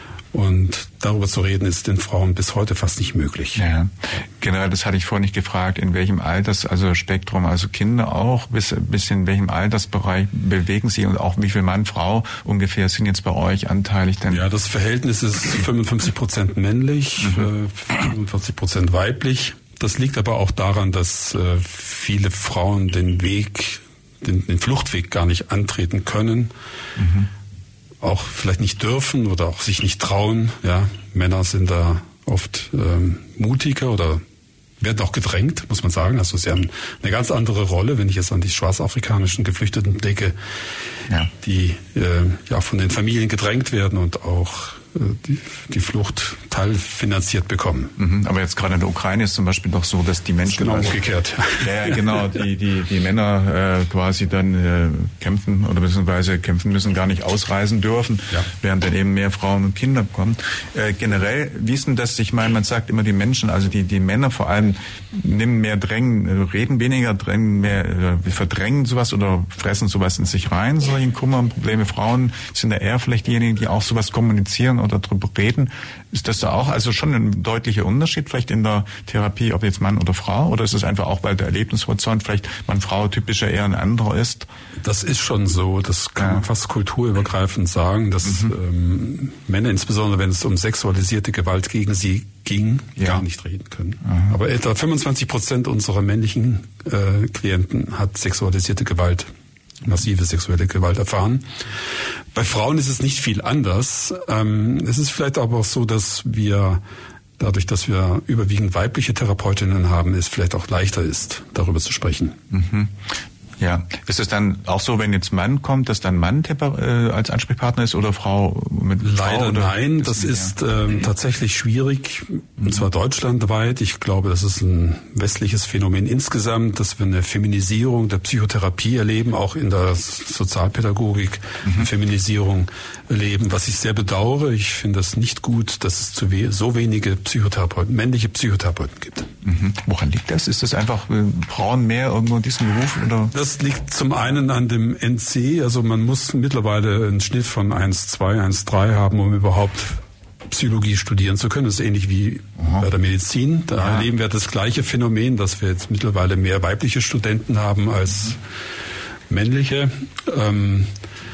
Und darüber zu reden, ist den Frauen bis heute fast nicht möglich. Ja, generell, das hatte ich vorhin nicht gefragt, in welchem Alters, also Spektrum, also Kinder auch, bis, bis in welchem Altersbereich bewegen sie und auch wie viel Mann, Frau ungefähr sind jetzt bei euch anteilig denn? Ja, das Verhältnis ist fünfundfünfzig Prozent männlich, mhm. fünfundvierzig Prozent weiblich. Das liegt aber auch daran, dass äh, viele Frauen den Weg, den, den Fluchtweg gar nicht antreten können. Mhm. Auch vielleicht nicht dürfen oder auch sich nicht trauen. Ja, Männer sind da oft ähm, mutiger oder werden auch gedrängt, muss man sagen. Also sie haben eine ganz andere Rolle, wenn ich jetzt an die schwarzafrikanischen Geflüchteten denke, ja. die äh, ja von den Familien gedrängt werden und auch äh, die, die Flucht teilfinanziert bekommen. Mhm, aber jetzt gerade in der Ukraine ist zum Beispiel doch so, dass die Menschen... Genau also, umgekehrt. Ja, genau, die, die, die Männer äh, quasi dann äh, kämpfen oder beziehungsweise kämpfen müssen, gar nicht ausreisen dürfen, ja. während dann eben mehr Frauen und Kinder kommen. Äh, generell, wie ist denn das, ich meine, man sagt immer die Menschen, also die, die Männer vor allem nehmen mehr Drängen, reden weniger, drängen mehr, äh, verdrängen sowas oder fressen sowas in sich rein, solche Kummer und Probleme. Frauen sind da eher vielleicht diejenigen, die auch sowas kommunizieren oder drüber reden. Ist das da auch also schon ein deutlicher Unterschied vielleicht in der Therapie, ob jetzt Mann oder Frau? Oder ist es einfach auch, weil der Erlebnishorizont vielleicht Mann-Frau typischer eher ein anderer ist? Das ist schon so. Das kann ja. man fast kulturübergreifend sagen, dass mhm. ähm, Männer, insbesondere wenn es um sexualisierte Gewalt gegen sie ging, ja. gar nicht reden können. Mhm. Aber etwa fünfundzwanzig Prozent unserer männlichen äh, Klienten hat sexualisierte Gewalt, massive sexuelle Gewalt erfahren. Bei Frauen ist es nicht viel anders. Ähm, es ist vielleicht aber auch so, dass wir, dadurch, dass wir überwiegend weibliche Therapeutinnen haben, es vielleicht auch leichter ist, darüber zu sprechen. Mhm. Ja, ist es dann auch so, wenn jetzt Mann kommt, dass dann Mann äh, als Ansprechpartner ist oder Frau mit Leider Frau, oder nein, das ist ähm, tatsächlich schwierig, und zwar deutschlandweit. Ich glaube, das ist ein westliches Phänomen insgesamt, dass wir eine Feminisierung der Psychotherapie erleben, auch in der Sozialpädagogik mhm. eine Feminisierung erleben, was ich sehr bedauere. Ich finde das nicht gut, dass es zu we- so wenige Psychotherapeuten, männliche Psychotherapeuten gibt. Mhm. Woran liegt das? Ist das einfach äh, Frauen mehr irgendwo in diesem Beruf oder? Das liegt zum einen an dem N C, also man muss mittlerweile einen Schnitt von eins Komma zwei, eins Komma drei haben, um überhaupt Psychologie studieren zu können. Das ist ähnlich wie Aha. bei der Medizin. Da ja. erleben wir das gleiche Phänomen, dass wir jetzt mittlerweile mehr weibliche Studenten haben als männliche. Ähm,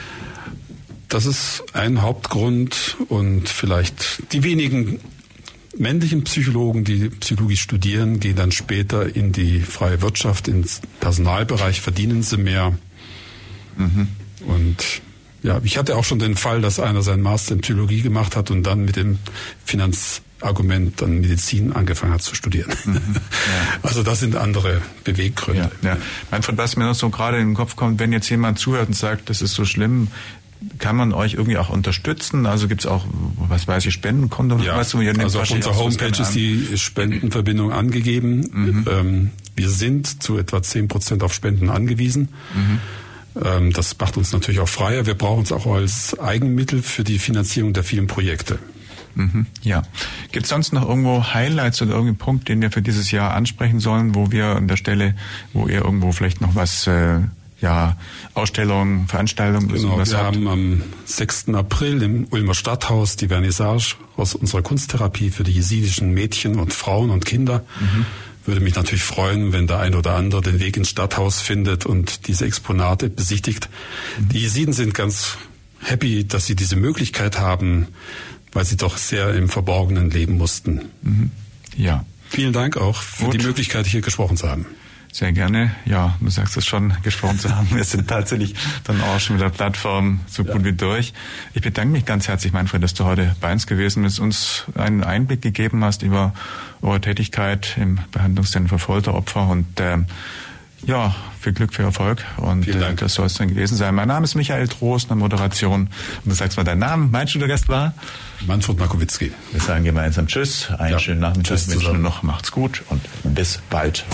das ist ein Hauptgrund und vielleicht die wenigen männlichen Psychologen, die Psychologie studieren, gehen dann später in die freie Wirtschaft, ins Personalbereich, verdienen sie mehr. Mhm. Und ja, ich hatte auch schon den Fall, dass einer seinen Master in Psychologie gemacht hat und dann mit dem Finanzargument dann Medizin angefangen hat zu studieren. Mhm. Ja. Also das sind andere Beweggründe. Ja, ja. Manfred, was mir noch so gerade in den Kopf kommt, wenn jetzt jemand zuhört und sagt, das ist so schlimm, kann man euch irgendwie auch unterstützen? Also gibt es auch, was weiß ich, Spendenkonto? Ja, weißt du, also auf unserer Homepage ist die Spendenverbindung angegeben. Mhm. Ähm, wir sind zu etwa zehn Prozent auf Spenden angewiesen. Mhm. Ähm, das macht uns natürlich auch freier. Wir brauchen es auch als Eigenmittel für die Finanzierung der vielen Projekte. Mhm, ja. Gibt es sonst noch irgendwo Highlights oder irgendeinen Punkt, den wir für dieses Jahr ansprechen sollen, wo wir an der Stelle, wo ihr irgendwo vielleicht noch was... Äh, ja, Ausstellungen, Veranstaltungen. Genau, wir habt. haben am sechsten April im Ulmer Stadthaus die Vernissage aus unserer Kunsttherapie für die jesidischen Mädchen und Frauen und Kinder. Mhm. Würde mich natürlich freuen, wenn der ein oder andere den Weg ins Stadthaus findet und diese Exponate besichtigt. Mhm. Die Jesiden sind ganz happy, dass sie diese Möglichkeit haben, weil sie doch sehr im Verborgenen leben mussten. Mhm. Ja. Vielen Dank auch für Gut. die Möglichkeit, hier gesprochen zu haben. Sehr gerne. Ja, du sagst es schon, gesprochen zu haben. Wir sind tatsächlich dann auch schon mit der Plattform so gut ja. wie durch. Ich bedanke mich ganz herzlich, Manfred, dass du heute bei uns gewesen bist, uns einen Einblick gegeben hast über eure Tätigkeit im Behandlungszentrum für Folteropfer und äh, Ja, viel Glück, viel Erfolg und äh, das soll es dann gewesen sein. Mein Name ist Michael Trost, eine Moderation. Und du sagst mal deinen Namen. Mein Studiogast war Manfred Markowitzki. Wir sagen gemeinsam Tschüss, einen ja, schönen Nachmittag, wünschen noch, macht's gut und bis bald.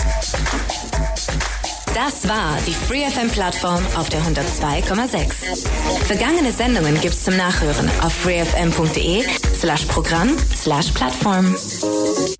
Das war die Free F M-Plattform auf der hundertzwei Komma sechs. Vergangene Sendungen gibt's zum Nachhören auf freefm punkt de slash Programm slash Plattform.